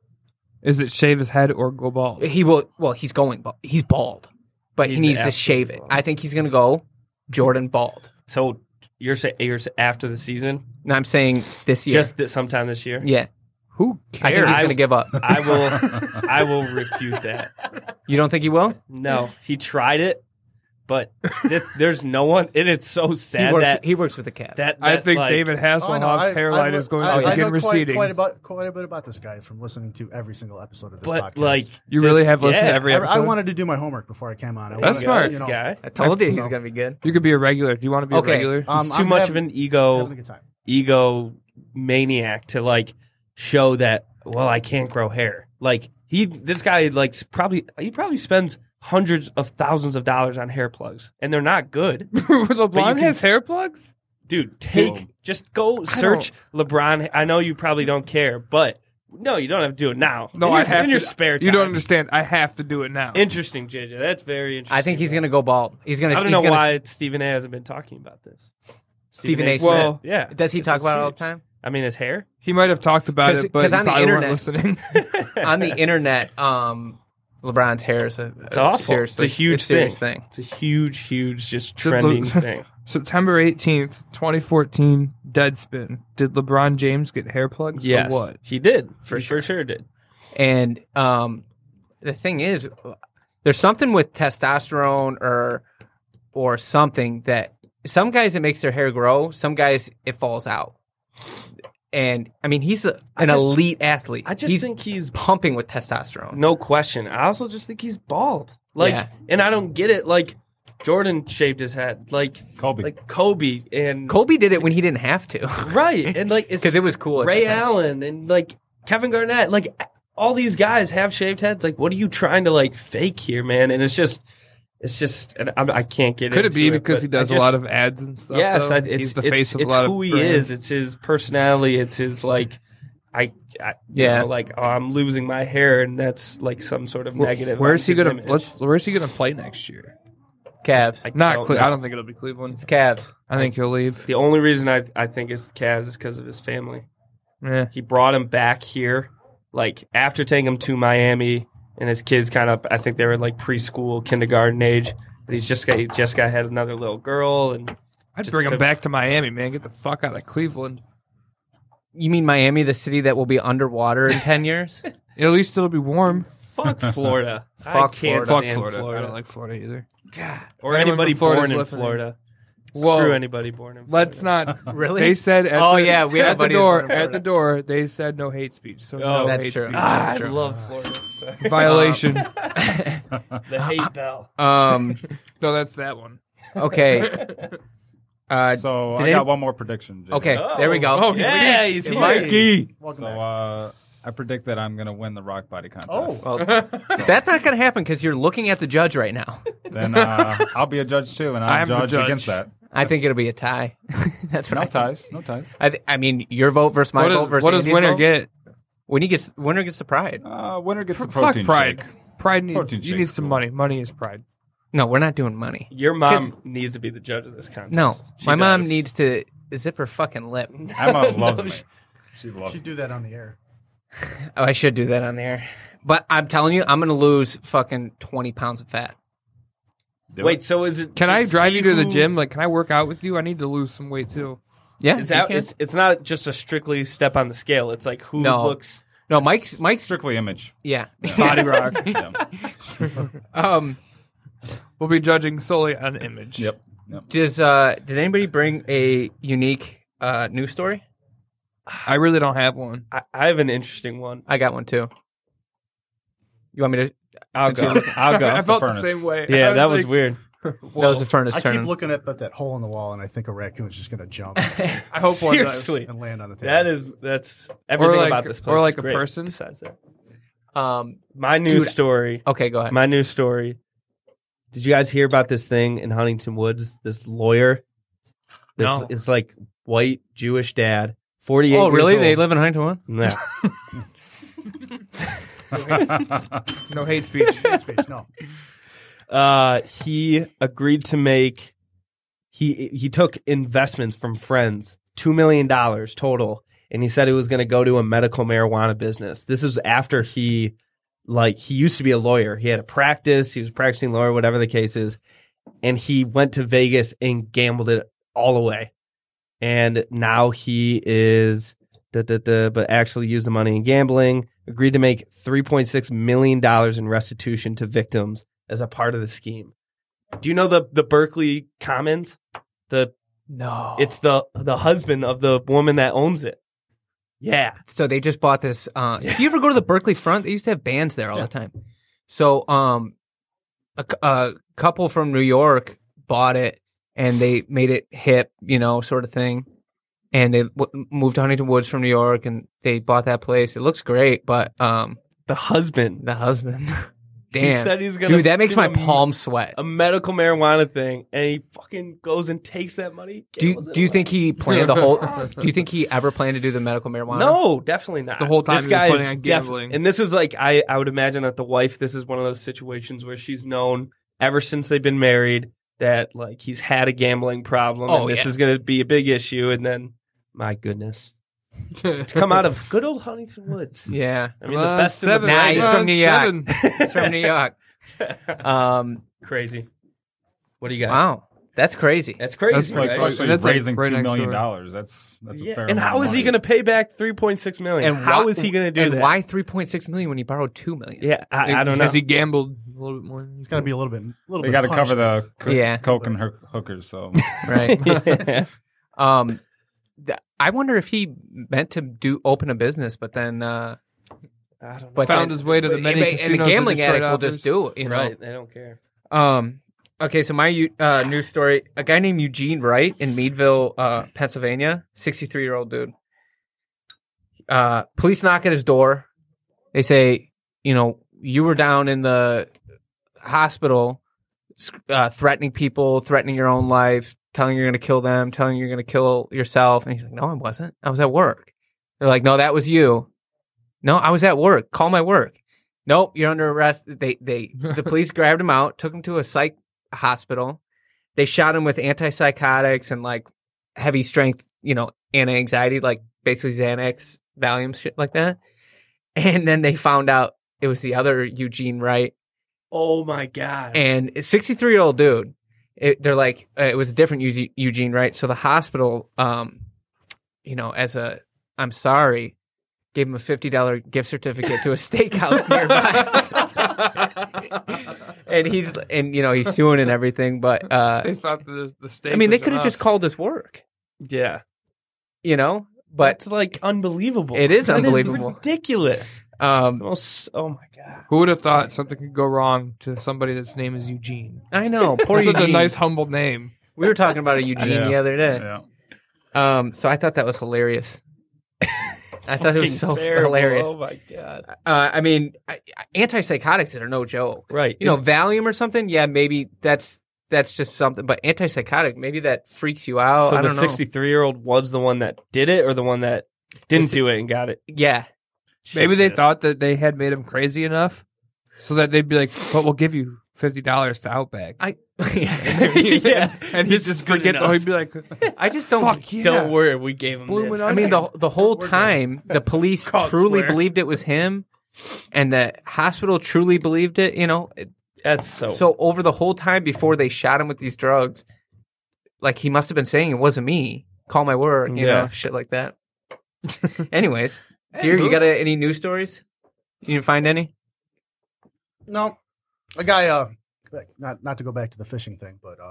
Is it shave his head or go bald? He will. Well, he's going bald. He's bald, but he He's needs to absolutely shave it. bald. I think he's going to go Jordan bald. So you're saying after the season, And I'm saying this year. just sometime this year? yeah. Who I think cares? he's going to give up. I will refute that. You don't think he will? No, he tried it, but there's no one. And it's so sad He works with the Cavs. that I think like, David Hasselhoff's hairline is going to I begin know receding. quite a bit about this guy from listening to every single episode of this But podcast. like You really this- have listened to yeah, every I episode? wanted to do my homework before I came on. I That's wanted to, smart. This you know, guy. I told you he's So- going to be good. You could be a regular. Do you want to be Okay. a regular? He's too I'm much having- of an ego having a good time. maniac to like show that. Well, I can't grow hair. Like this guy like he probably spends hundreds of thousands of dollars on hair plugs, and they're not good. LeBron can has s- hair plugs? Dude, just go search LeBron. I know you probably don't care, but no, you don't have to do it now. No, in your, I have in your to. spare time. You don't understand. I have to do it now. Interesting, JJ. That's very interesting. I think he's going to go bald. He's going to. I don't know why Stephen A. hasn't been talking about this. Stephen A. Smith. Well, Yeah. Does he This talk is about it all huge. the time? I mean, his hair. He might have talked about 'Cause- it, but 'cause you on the probably weren't internet- listening. On the internet, LeBron's hair is It's awful. Serious, It's a huge serious thing. It's a huge, just So trending the- thing. September 18th, 2014, Deadspin. Did LeBron James get hair plugs Yes, or what? he did. For sure did. And the thing is, there's something with testosterone or something that some guys it makes their hair grow, some guys it falls out. And I mean, he's an elite athlete. I just he's think he's pumping with testosterone. no question. I also just think he's bald. Like, Yeah. and I don't get it. Like, Jordan shaved his head. Like Kobe. Kobe and Kobe did it when he didn't have to, right, and like it's because it was cool. at Ray the time. Allen and like Kevin Garnett. Like all these guys have shaved heads. Like, what are you trying to like fake here, man? And it's just. And I can't get Could it into be because but he does I a lot just- of ads and stuff? Yes, though? it's He's the it's, face of it's a lot who of he brands. is. It's his personality. It's his like, you Yeah. know, like I'm losing my hair, and that's like some sort of negative. Where's on he his gonna? image. Where's he gonna play next year? Cavs. Not. don't know. I don't think it'll be Cleveland. It's Cavs. I think he'll leave. The only reason I think it's the Cavs is because of his family. Yeah. He brought him back here, like after taking him to Miami, and his kids kind of, I think they were like preschool, kindergarten age. But he just got had another little girl, and I'd bring him back to Miami, man. Get the fuck out of Cleveland. You mean Miami, the city that will be underwater in 10 years? At least it'll be warm. fuck Florida. I Fuck can't Florida. Fuck stand Florida. Florida. I don't like Florida either. Or Anyone anybody from Florida's born in listening. Florida. Whoa. Screw anybody born in Florida. Let's not. Really? They said. At Oh, the, yeah, we have a at the buddy who's door. born in At the Florida. door, they said no hate speech. So Oh, no that's hate true. speech. Ah, I True. love Florida. Sorry. Violation. The hate bell. No, that's that one. Okay. So did I any- got one more prediction. Jay. Okay, there we go. Oh, he's Yeah, here. he's here. Mikey. Welcome So back. I predict that I'm gonna win the rock body contest. Oh, That's not going to happen because you're looking at the judge right now. Then I'll be a judge too, and I'll I'm the judge judge. against that. I think it'll be a tie. That's what No I ties. No ties. I mean, your vote versus my vote versus What does Andy's winner vote? get? Winner gets the pride. Winner gets a Fuck protein pride. shake. Pride needs. Protein You need shake's some cool. money. Money is pride. No, we're not doing money. Your mom needs to be the judge of this contest. No, She my mom does. needs to zip her fucking lip. Emma loves me. She loves you me. do that on the air. Oh, I should do that on there. But I'm telling you, I'm going to lose fucking 20 pounds of fat. Do Wait, it. so is it? Can to I drive see you to the who- gym? Like, can I work out with you? I need to lose some weight too. Yeah, Is that? you can. It's not just a strictly step on the scale. It's like who No. looks. No, Mike's Strictly image. yeah. Body rock. Yeah. Um, We'll be judging solely on image. Yep. Did anybody bring a unique news story? I really don't have one. I have an interesting one. I got one too. You want me to? I'll go. I'll go. I felt the furnace. same way. Yeah, that was like, weird. That was the furnace I turning. keep looking at that hole in the wall, and I think a raccoon's just going to jump I hope one does. Seriously, and land on the table. that's everything like- about this place. or like is a great person. Besides that, Um. my news Dude, story. Okay, go ahead. My news story. Did you guys hear about this thing in Huntington Woods? This lawyer. No. It's like white Jewish dad, 48. Oh, really? years They old. live in Huntington? Yeah. No hate speech. Space, no. He agreed to make. He took investments from friends, $2 million total, and he said he was going to go to a medical marijuana business. This is after he used to be a lawyer. He had a practice. He was practicing lawyer, whatever the case is, and he went to Vegas and gambled it all away. And now he is, but actually used the money in gambling. Agreed to make $3.6 million in restitution to victims as a part of the scheme. Do you know the Berkeley Commons? No. It's the husband of the woman that owns it. Yeah. So they just bought this. Do you ever go to the Berkeley front? They used to have bands there all the time. So a couple from New York bought it and they made it hip, sort of thing. And they moved to Huntington Woods from New York and they bought that place. It looks great, but The husband. the husband, damn, He said he's gonna dude, that makes do my palms sweat. a medical marijuana thing, and he fucking goes and takes that money. Do you think he planned the whole? Do you think he ever planned to do the medical marijuana? No, definitely not. The whole time this he was guy planning is on gambling. and this is like I would imagine that the wife. This is one of those situations where she's known ever since they've been married that like he's had a gambling problem, Oh, and this yeah. is going to be a big issue. And then, my goodness, to come out of good old Huntington Woods. Yeah, I mean, the best in the seven. Nah, he's best. from New York. Seven. it's from New York. Crazy. What do you got? Wow, that's crazy. That's crazy. That's right? Especially That's like raising right $2 next million. door. That's a Yeah, fair and amount how of is he money. going to pay back $3.6 million? How why- is he going to do and that? why 3.6 million when he borrowed 2 million? Yeah, I don't know. Because he gambled a little bit more. It's got to be a little bit. They bit got to cover punishment. the Yeah. coke and hookers. So Right. Yeah. I wonder if he meant to open a business, but then I don't know. but Found then- his way to the many and casinos a the gambling Detroit addict will just do it. Right, they don't care. Okay, so my news story: a guy named Eugene Wright in Meadville, Pennsylvania, 63-year-old dude. Police knock at his door. They say, you were down in the hospital, threatening people, threatening your own life, telling you're going to kill them, telling you're going to kill yourself. And he's like, no, I wasn't. I was at work. They're like, no, that was you. No, I was at work. Call my work. Nope, you're under arrest. The police grabbed him out, took him to a psych hospital. They shot him with antipsychotics and like heavy strength, anti-anxiety, like basically Xanax, Valium, shit like that. And then they found out it was the other Eugene Wright. Oh my god! And a 63-year-old dude. They're like, it was a different Eugene Wright. So the hospital, as a, I'm sorry, gave him a $50 gift certificate to a steakhouse nearby. and he's suing and everything. But They thought the steak. I mean, they was could have enough. just called this work, yeah, but it's like unbelievable. It is That unbelievable. ridiculous. Oh my god! Who would have thought something could go wrong to somebody that's name is Eugene? I know, poor Such a Eugene. nice, humble name. We were talking about a Eugene the other day. yeah. So I thought that was hilarious. I thought it was so Fucking terrible. hilarious. Oh my god! I mean, antipsychotics are no joke. Right. Valium or something. Yeah, maybe that's just something. But antipsychotic, maybe that freaks you out. So I the don't know. 63-year-old was the one that did it, or the one that didn't do it and got it. Yeah, Maybe they Jesus. thought that they had made him crazy enough so that they'd be like, but we'll give you $50 to Outback. yeah, And he'd this is just good forget, enough. he'd be like, I just don't. fuck yeah. Don't worry, we gave him Bloomin' this. I mean, the whole time the police Call it truly swear. believed it was him, and the hospital truly believed it. That's so. So over the whole time before they shot him with these drugs, like he must have been saying it wasn't me. Call my work, Yeah. shit like that. Anyways, dear, you got any news stories? You didn't find any? No, a guy. Not to go back to the fishing thing, but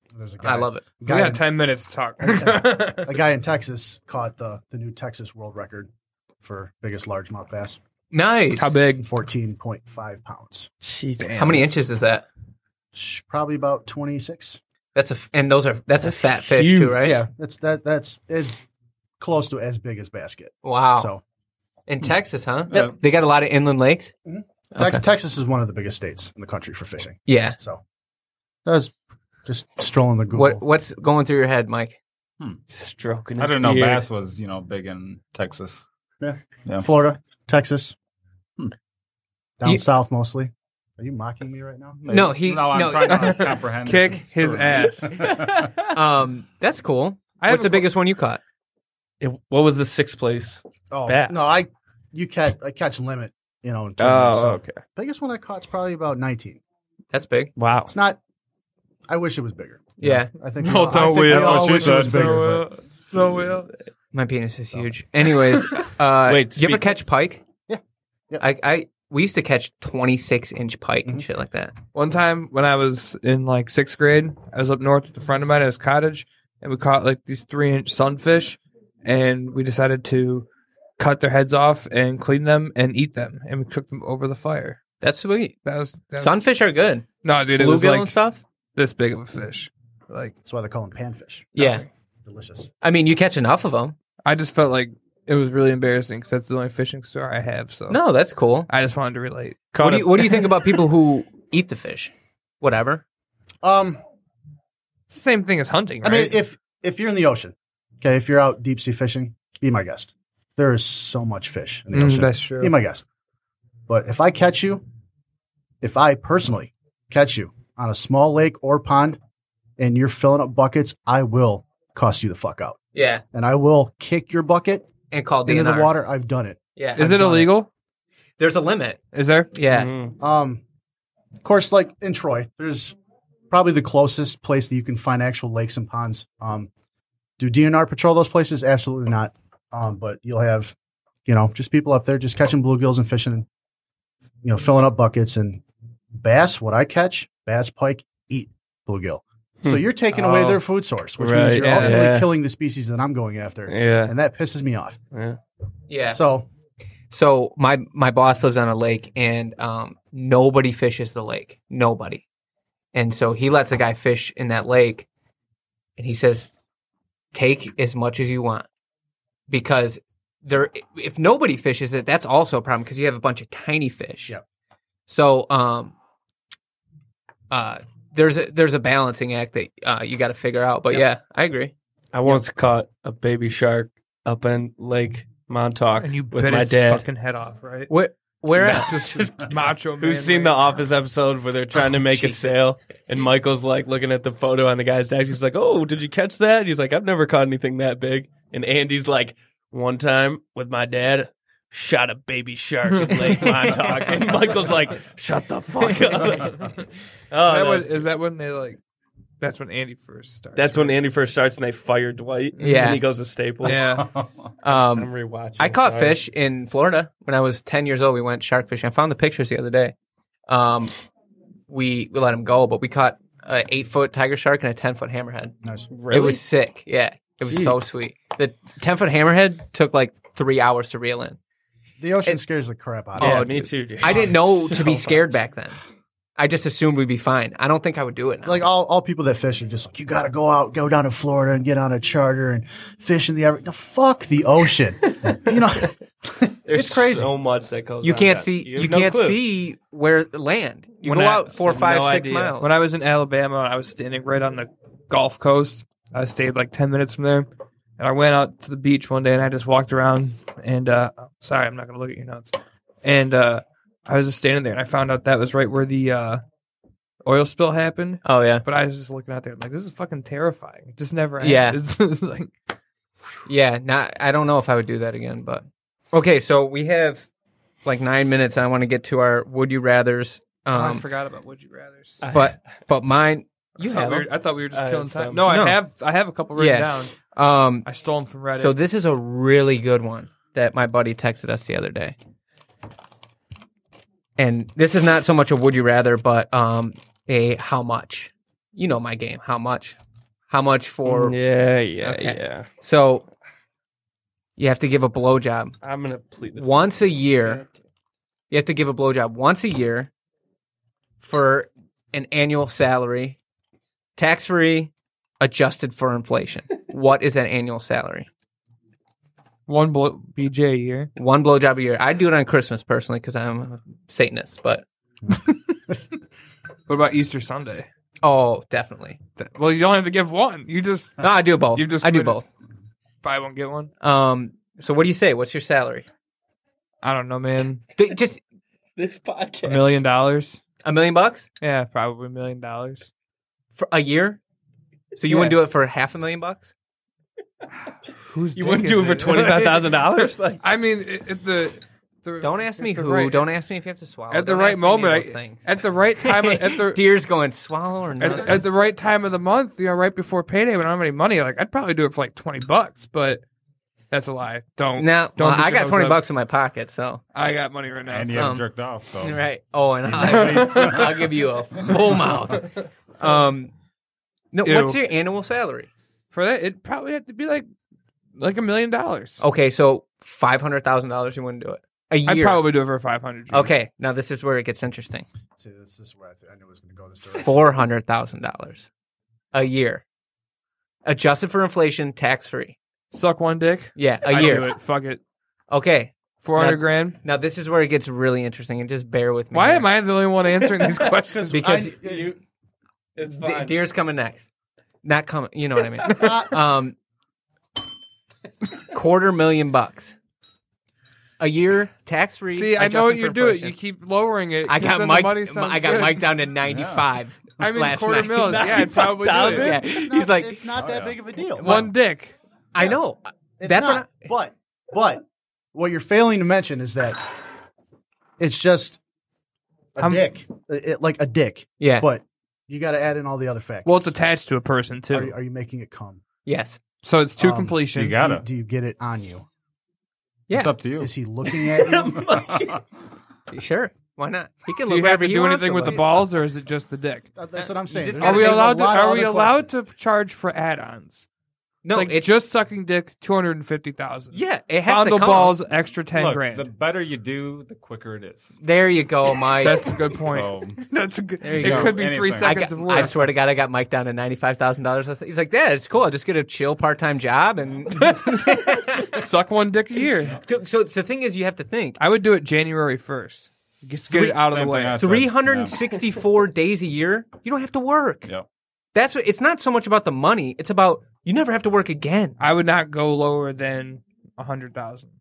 There's a guy. I love it. We Guy got in, 10 minutes to talk. a guy in Texas caught the new Texas world record for biggest largemouth bass, Nice. How big? 14.5 pounds. Jesus. How many inches is that? Probably about 26. That's a fat fish too, right? Yeah, that's as close to as big as basket. Wow. So In Texas, huh? Yep. They got a lot of inland lakes. Okay. Texas is one of the biggest states in the country for fishing. Yeah. So that was just strolling the Google. What's going through your head, Mike? Stroking I his didn't know beard. bass was big in Texas. Yeah. Florida, Texas, down You- south mostly. Are you mocking me right now? No, I'm trying to comprehend. Kick It's his true. ass. That's cool. I What's have the a biggest one you caught? What was the 6th place? Oh Bass. no, I catch limit. In tournaments, Oh, so okay. biggest one I caught is probably about 19. That's big. Wow. It's not. I wish it was bigger. Yeah. I think. No, I don't think we? all That's what she wish it was said. bigger. but- No, Will. My penis is huge. Anyways, Wait, you ever speak- catch pike? Yeah. Yep. We used to catch 26-inch pike and shit like that. One time when I was in like 6th grade, I was up north with a friend of mine at his cottage, and we caught like these 3-inch sunfish, and we decided to cut their heads off and clean them and eat them, and we cooked them over the fire. That's sweet. That was Sunfish are good. No, dude, it was Bluegill like and stuff. this big of a fish. Like That's why they call them panfish. Yeah. Delicious. I mean, you catch enough of them. I just felt like it was really embarrassing because that's the only fishing store I have. So No, that's cool. I just wanted to relate. What do you think about people who eat the fish? Whatever. It's the same thing as hunting, I right? mean, if you're in the ocean, okay, if you're out deep sea fishing, be my guest. There is so much fish in the ocean. that's true. Be my guest. But if I personally catch you on a small lake or pond, and you're filling up buckets, I will cuss you the fuck out, Yeah. and I will kick your bucket And call into DNR. the water. I've done it. Yeah. Is it done it. illegal? There's a limit. Is there? Yeah. Mhm. Of course, like in Troy, there's probably the closest place that you can find actual lakes and ponds. Do DNR patrol those places? Absolutely not. But you'll have, just people up there just catching bluegills and fishing, and, filling up buckets and bass. What I catch, bass, pike, eat bluegill. So you're taking away Oh. their food source, which Right, means you're yeah. ultimately Yeah. killing the species that I'm going after. Yeah. And that pisses me off. Yeah. Yeah. So, my boss lives on a lake, and nobody fishes the lake. Nobody. And so he lets a guy fish in that lake, and he says, take as much as you want. Because if nobody fishes it, that's also a problem because you have a bunch of tiny fish. Yep. So there's a balancing act that you got to figure out. But yeah, I agree. I once caught a baby shark up in Lake Montauk And you with bit my its dad. fucking head off, right? Where at? Just macho man. Who's seen the Office episode where they're trying to make Jesus. a sale and Michael's like looking at the photo on the guy's desk. He's like, "Oh, did you catch that?" He's like, "I've never caught anything that big." And Andy's like, "One time with my dad, shot a baby shark in Lake Montauk." And Michael's like, "Shut the fuck up." Is that when they like? That's when Andy first started. That's when Andy first starts and they fire Dwight. Yeah. And he goes to Staples. Yeah. I'm rewatching. I caught sorry. fish in Florida when I was 10 years old. We went shark fishing. I found the pictures the other day. We let him go, but we caught an 8-foot tiger shark and a 10-foot hammerhead. nice. Really? It was sick. Yeah, it was so sweet. The 10-foot hammerhead took like 3 hours to reel in. The ocean scares the crap out of Yeah, me. me too, dude. I didn't know to be So scared much. back then. I just assumed we'd be fine. I don't think I would do it now. Like all people that fish are just like, you got to go down to Florida and get on a charter and fish in the Everglades. No, fuck the ocean. There's it's crazy. so much that goes you on can't that. see. have You no can't clue. see where land. You When go I- out 4, so 5, no 6 idea. miles. When I was in Alabama, I was standing right on the Gulf Coast. I stayed like 10 minutes from there. And I went out to the beach one day and I just walked around and, sorry, I'm not going to look at your notes. And, I was just standing there and I found out that was right where the, oil spill happened. Oh yeah, But I was just looking out there like, this is fucking terrifying. It just never ends. Yeah. It's like, yeah. I don't know if I would do that again. But okay, so we have like 9 minutes, and I want to get to our would you rather's. I forgot about Would You Rathers. But mine, you have them. I thought we were just I killing have time. some. No, No. I have a couple written Yeah. down. I stole them from Reddit. So this is a really good one that my buddy texted us the other day. And this is not so much a would you rather, but a how much. You know my game. How much? How much for? Yeah. Okay. So you have to give a blowjob I'm gonna plead the once a year. You have to give a blowjob once a year for an annual salary, tax-free, adjusted for inflation. What is that annual salary? One BJ a year. One blowjob a year. I'd do it on Christmas personally because I'm a Satanist. But What about Easter Sunday? oh, definitely. Well, you don't have to give one. You just No, I do both. You just I do committed. both. buy one get one. So what do you say? What's your salary? I don't know, man. Just this podcast. $1 million. $1 million Yeah, probably $1 million. for a year. So you wouldn't do it for $500,000? Who's You wouldn't do it for $25,000? Like, I mean, if the Don't ask me at the who. right- Don't ask me if you have to swallow. at the Don't right ask me any of moment, those things. at the right time, at the Deer's going swallow or not. at the right time of the month, right before payday when I don't have any money, like I'd probably do it for like $20, but that's a lie. Don't. Now, don't I got get those up. $20 in my pocket, so I got money right now. And you so- haven't jerked off, so right. Oh, and I'll give you a full mouth. No, Ew. what's your annual salary? For that, it'd probably have to be like $1 million. Okay, so $500,000. You wouldn't do it a year. I'd probably do it for 500. Okay, now this is where it gets interesting. See, this is where I knew it was going to go this direction. $400,000 a year, adjusted for inflation, tax free. Suck one dick. Yeah, a I'd year. do it. Fuck it. Okay, 400 Now- grand. now this is where it gets really interesting, and just bear with me. Why here. am I the only one answering these questions? Because it's fine. Deer's coming next. Not coming. You know what I mean? $250,000 a year, tax free. See, I know what you're doing. You keep lowering it. I 'cause got then Mike. the money sounds I got good. Mike down to 95. I mean, last quarter night. mil. Yeah, I'd probably do it. Yeah, It's he's like, it's not that big of a deal. One dick. I know. It's That's not, what. but what you're failing to mention is that it's just a dick, like a dick. Yeah. But you got to add in all the other factors. Well, it's attached to a person too, are you making it come? Yes. so it's to Um, completion. you gotta. Do you get it on you? Yeah. It's up to you. Is he looking at you? Sure. Why not? He can Do you look have wherever to he do wants anything to with the look. balls, or is it just the dick? That's what I'm saying. just There's gotta Are we There's allowed to? a lot of Are we other allowed questions. to charge for add-ons? No, like it's just sucking dick, 250,000. yeah. It has Fondle to come. balls, extra 10 Look, grand. the better you do, the quicker it is. There you go, Mike. That's a good point. So, That's a good. There you It go. could be 3 Anything. seconds of work. I swear to God, I got Mike down to $95,000 last night. He's like, "Dad, it's cool. I'll just get a chill part-time job." And Suck one dick a year. so the thing is, you have to think. I would do it January 1st. Just get it out of the Same way. thing I said. 364 days a year, you don't have to work. Yep. That's what. It's not so much about the money. It's about you never have to work again. I would not go lower than 100,000.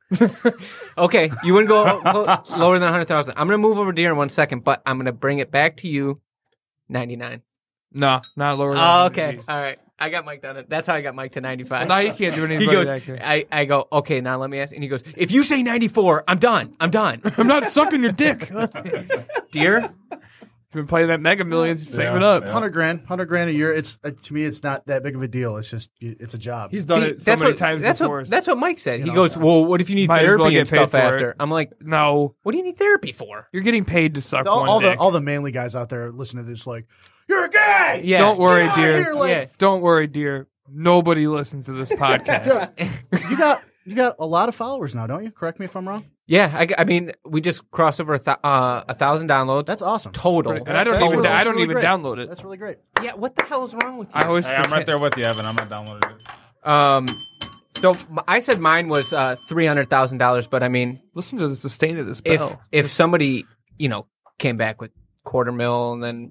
Okay, you wouldn't go lower than 100,000. I'm gonna move over to Deer in 1 second, but I'm gonna bring it back to you. 99. No, not lower than Oh, 100. okay. Jeez. All right. I got Mike down. That's how I got Mike to 95. Now you can't do anything. He goes. that good. I go. Okay, now let me ask. And he goes. If you say 94, I'm done. I'm done. I'm not sucking your dick. Deer. You've been playing that Mega Millions, save Yeah, it up. yeah. 100 grand a year. It's to me, it's not that big of a deal. It's just it's a job. He's done See, it so many times that's before. What, that's what Mike said. He know, goes, "Well, what if you need Might as well therapy get and stuff paid for after?" it. I'm like, No, "What do you need therapy for?" you're getting paid to suck one all dick. the manly guys out there listening to this, like, you're gay. Yeah. Don't worry, Get outta dear. here, like- Yeah. Don't worry, dear. Nobody listens to this podcast. You got a lot of followers now, don't you? Correct me if I'm wrong. Yeah, I mean, we just crossed over 1,000 downloads. That's awesome. total. And I don't That's even. really- I that's don't really even great. download it. That's really great. Yeah, what the hell is wrong with you? I always. Hey, I'm right forget. there with you, Evan. I'm not downloading it. So I said mine was $300,000, but I mean, Listen to the sustain of this if bell. if somebody came back with $250,000 and then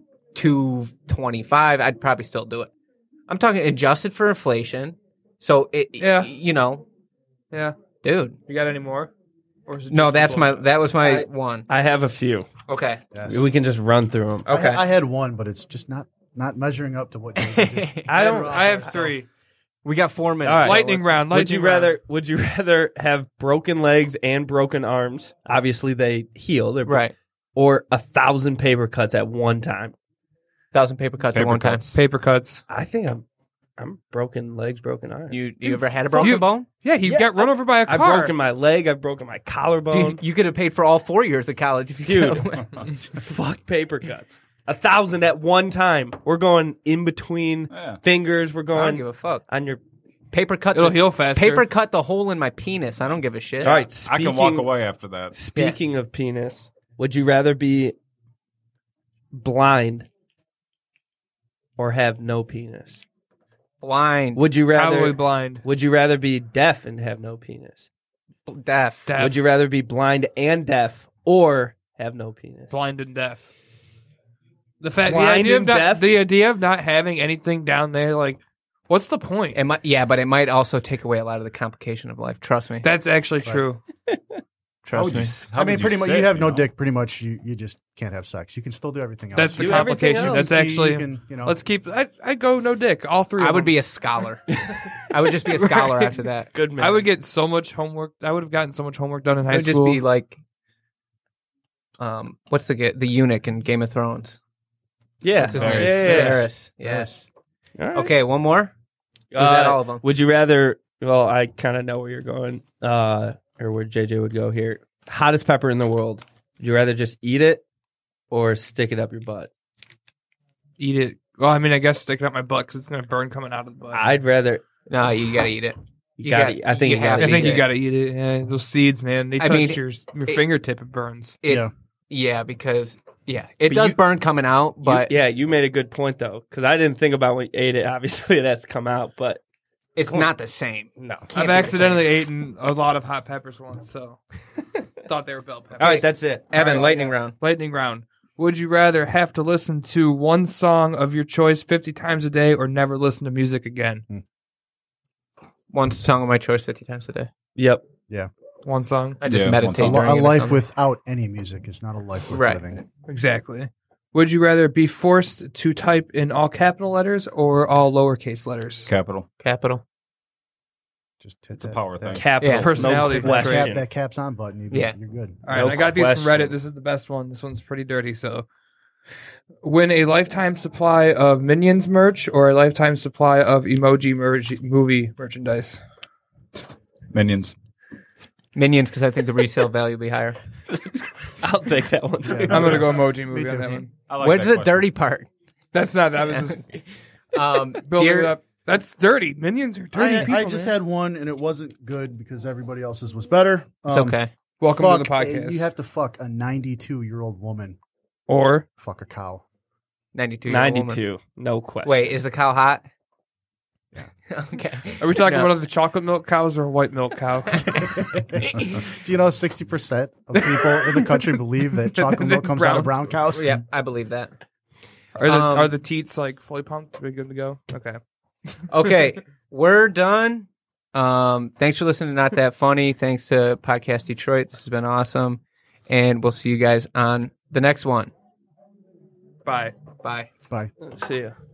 225, I'd probably still do it. I'm talking adjusted for inflation. So Yeah. Yeah. dude. You got any more? Or is it No, just that was my one. I have a few. Okay. Yes. We can just run through them. Okay. I had one, but it's just not measuring up to what. You just, I don't. I have 3. We got 4 minutes. All right. Lightning round. Would you lightning round. rather have broken legs and broken arms? Obviously, they heal. They're Right. Or 1,000 paper cuts at one time. 1,000 paper cuts at Paper one cuts. Paper cuts. I think I'm broken legs, broken arms. time. You ever had a broken bone? Yeah, he got run over by a I've car. broken my leg. I've broken my collarbone. Dude, you could have paid for all 4 years of college if you Dude. could've- Fuck paper cuts. 1,000 at one time. We're going in between fingers. We're I don't going give a fuck. on your. Paper cut. It'll heal faster. Paper cut the hole in my penis. I don't give a shit. All right. I can walk away after that. Speaking of penis, would you rather be blind or have no penis? Blind. Would you Probably rather? blind. Would you rather be deaf and have no penis? Deaf. Deaf. Would you rather be blind and deaf or have no penis? Blind and deaf. The fact, Blind and deaf? the idea of not having anything down there, like, what's the point? It might, but it might also take away a lot of the complication of life. Trust me. That's actually true. Trust me. I mean, pretty much, you have no dick. Pretty much, you just can't have sex. You can still do everything else. That's the Do everything complication. else. That's actually. You can, you know, Let's keep. I go no dick. All three. I of would them. be a scholar. I would just be a scholar after that. Good man. I would get so much homework. I would have gotten so much homework done in It high would just school. be like, what's the eunuch in Game of Thrones? Yeah. What's his Varys. name? Yeah. Varys. Yes. All right. Okay, one more. Or is that all of them? Would you rather? Well, I kind of know where you're going, or where JJ would go here. Hottest pepper in the world. Would you rather just eat it or stick it up your butt? Eat it. Well, I mean, I guess stick it up my butt because it's gonna burn coming out of the butt. I'd rather. No, you gotta eat it. You gotta. I think you have gotta. I think eat you it. gotta eat it. Yeah, those seeds, man. They I touch mean, your it- fingertip. It burns. Yeah, because it But does you- burn coming out, but You made a good point though, because I didn't think about when you ate it. Obviously, that's come out, but it's not the same. no. Can't I've be the accidentally same. eaten a lot of hot peppers once, so thought they were bell peppers. All right, that's it. Evan, lightning round. Lightning round. Would you rather have to listen to one song of your choice 50 times a day or never listen to music again? One song of my choice 50 times a day. Yep. One song? I just Yeah, meditate. one song. during a it or life something. without any music is not a life worth Right. living. Exactly. Would you rather be forced to type in all capital letters or all lowercase letters? Capital. Capital. Just hit It's a that, power that, thing. Capital. Yeah. Personality. No that, question. cap, that caps on button. Yeah. You're good. All right, No I got these from question. Reddit. This is the best one. This one's pretty dirty. So, win a lifetime supply of Minions merch or a lifetime supply of movie merchandise? Minions. Minions, because I think the resale value will be higher. I'll take that one too. I'm gonna go emoji movie Me on too. that one. I like Where's that the question. dirty part? That's not. That was just building Dear- it up. That's dirty. Minions are dirty people. I just man. had one and it wasn't good because everybody else's was better. It's okay. Welcome to the fuck, podcast. You have to fuck a 92-year-old woman. or Fuck a cow. 92. 92. No question. Wait, is the cow hot? Okay. are we talking No. about the chocolate milk cows or white milk cow? Do you know 60% of people in the country believe that chocolate milk comes out of brown cows? Yeah, I believe that. Are the teats like fully pumped? Are we good to go? Okay. Okay, we're done. Thanks for listening to Not That Funny. Thanks to Podcast Detroit. This has been awesome. And we'll see you guys on the next one. Bye. Bye. Bye. See ya.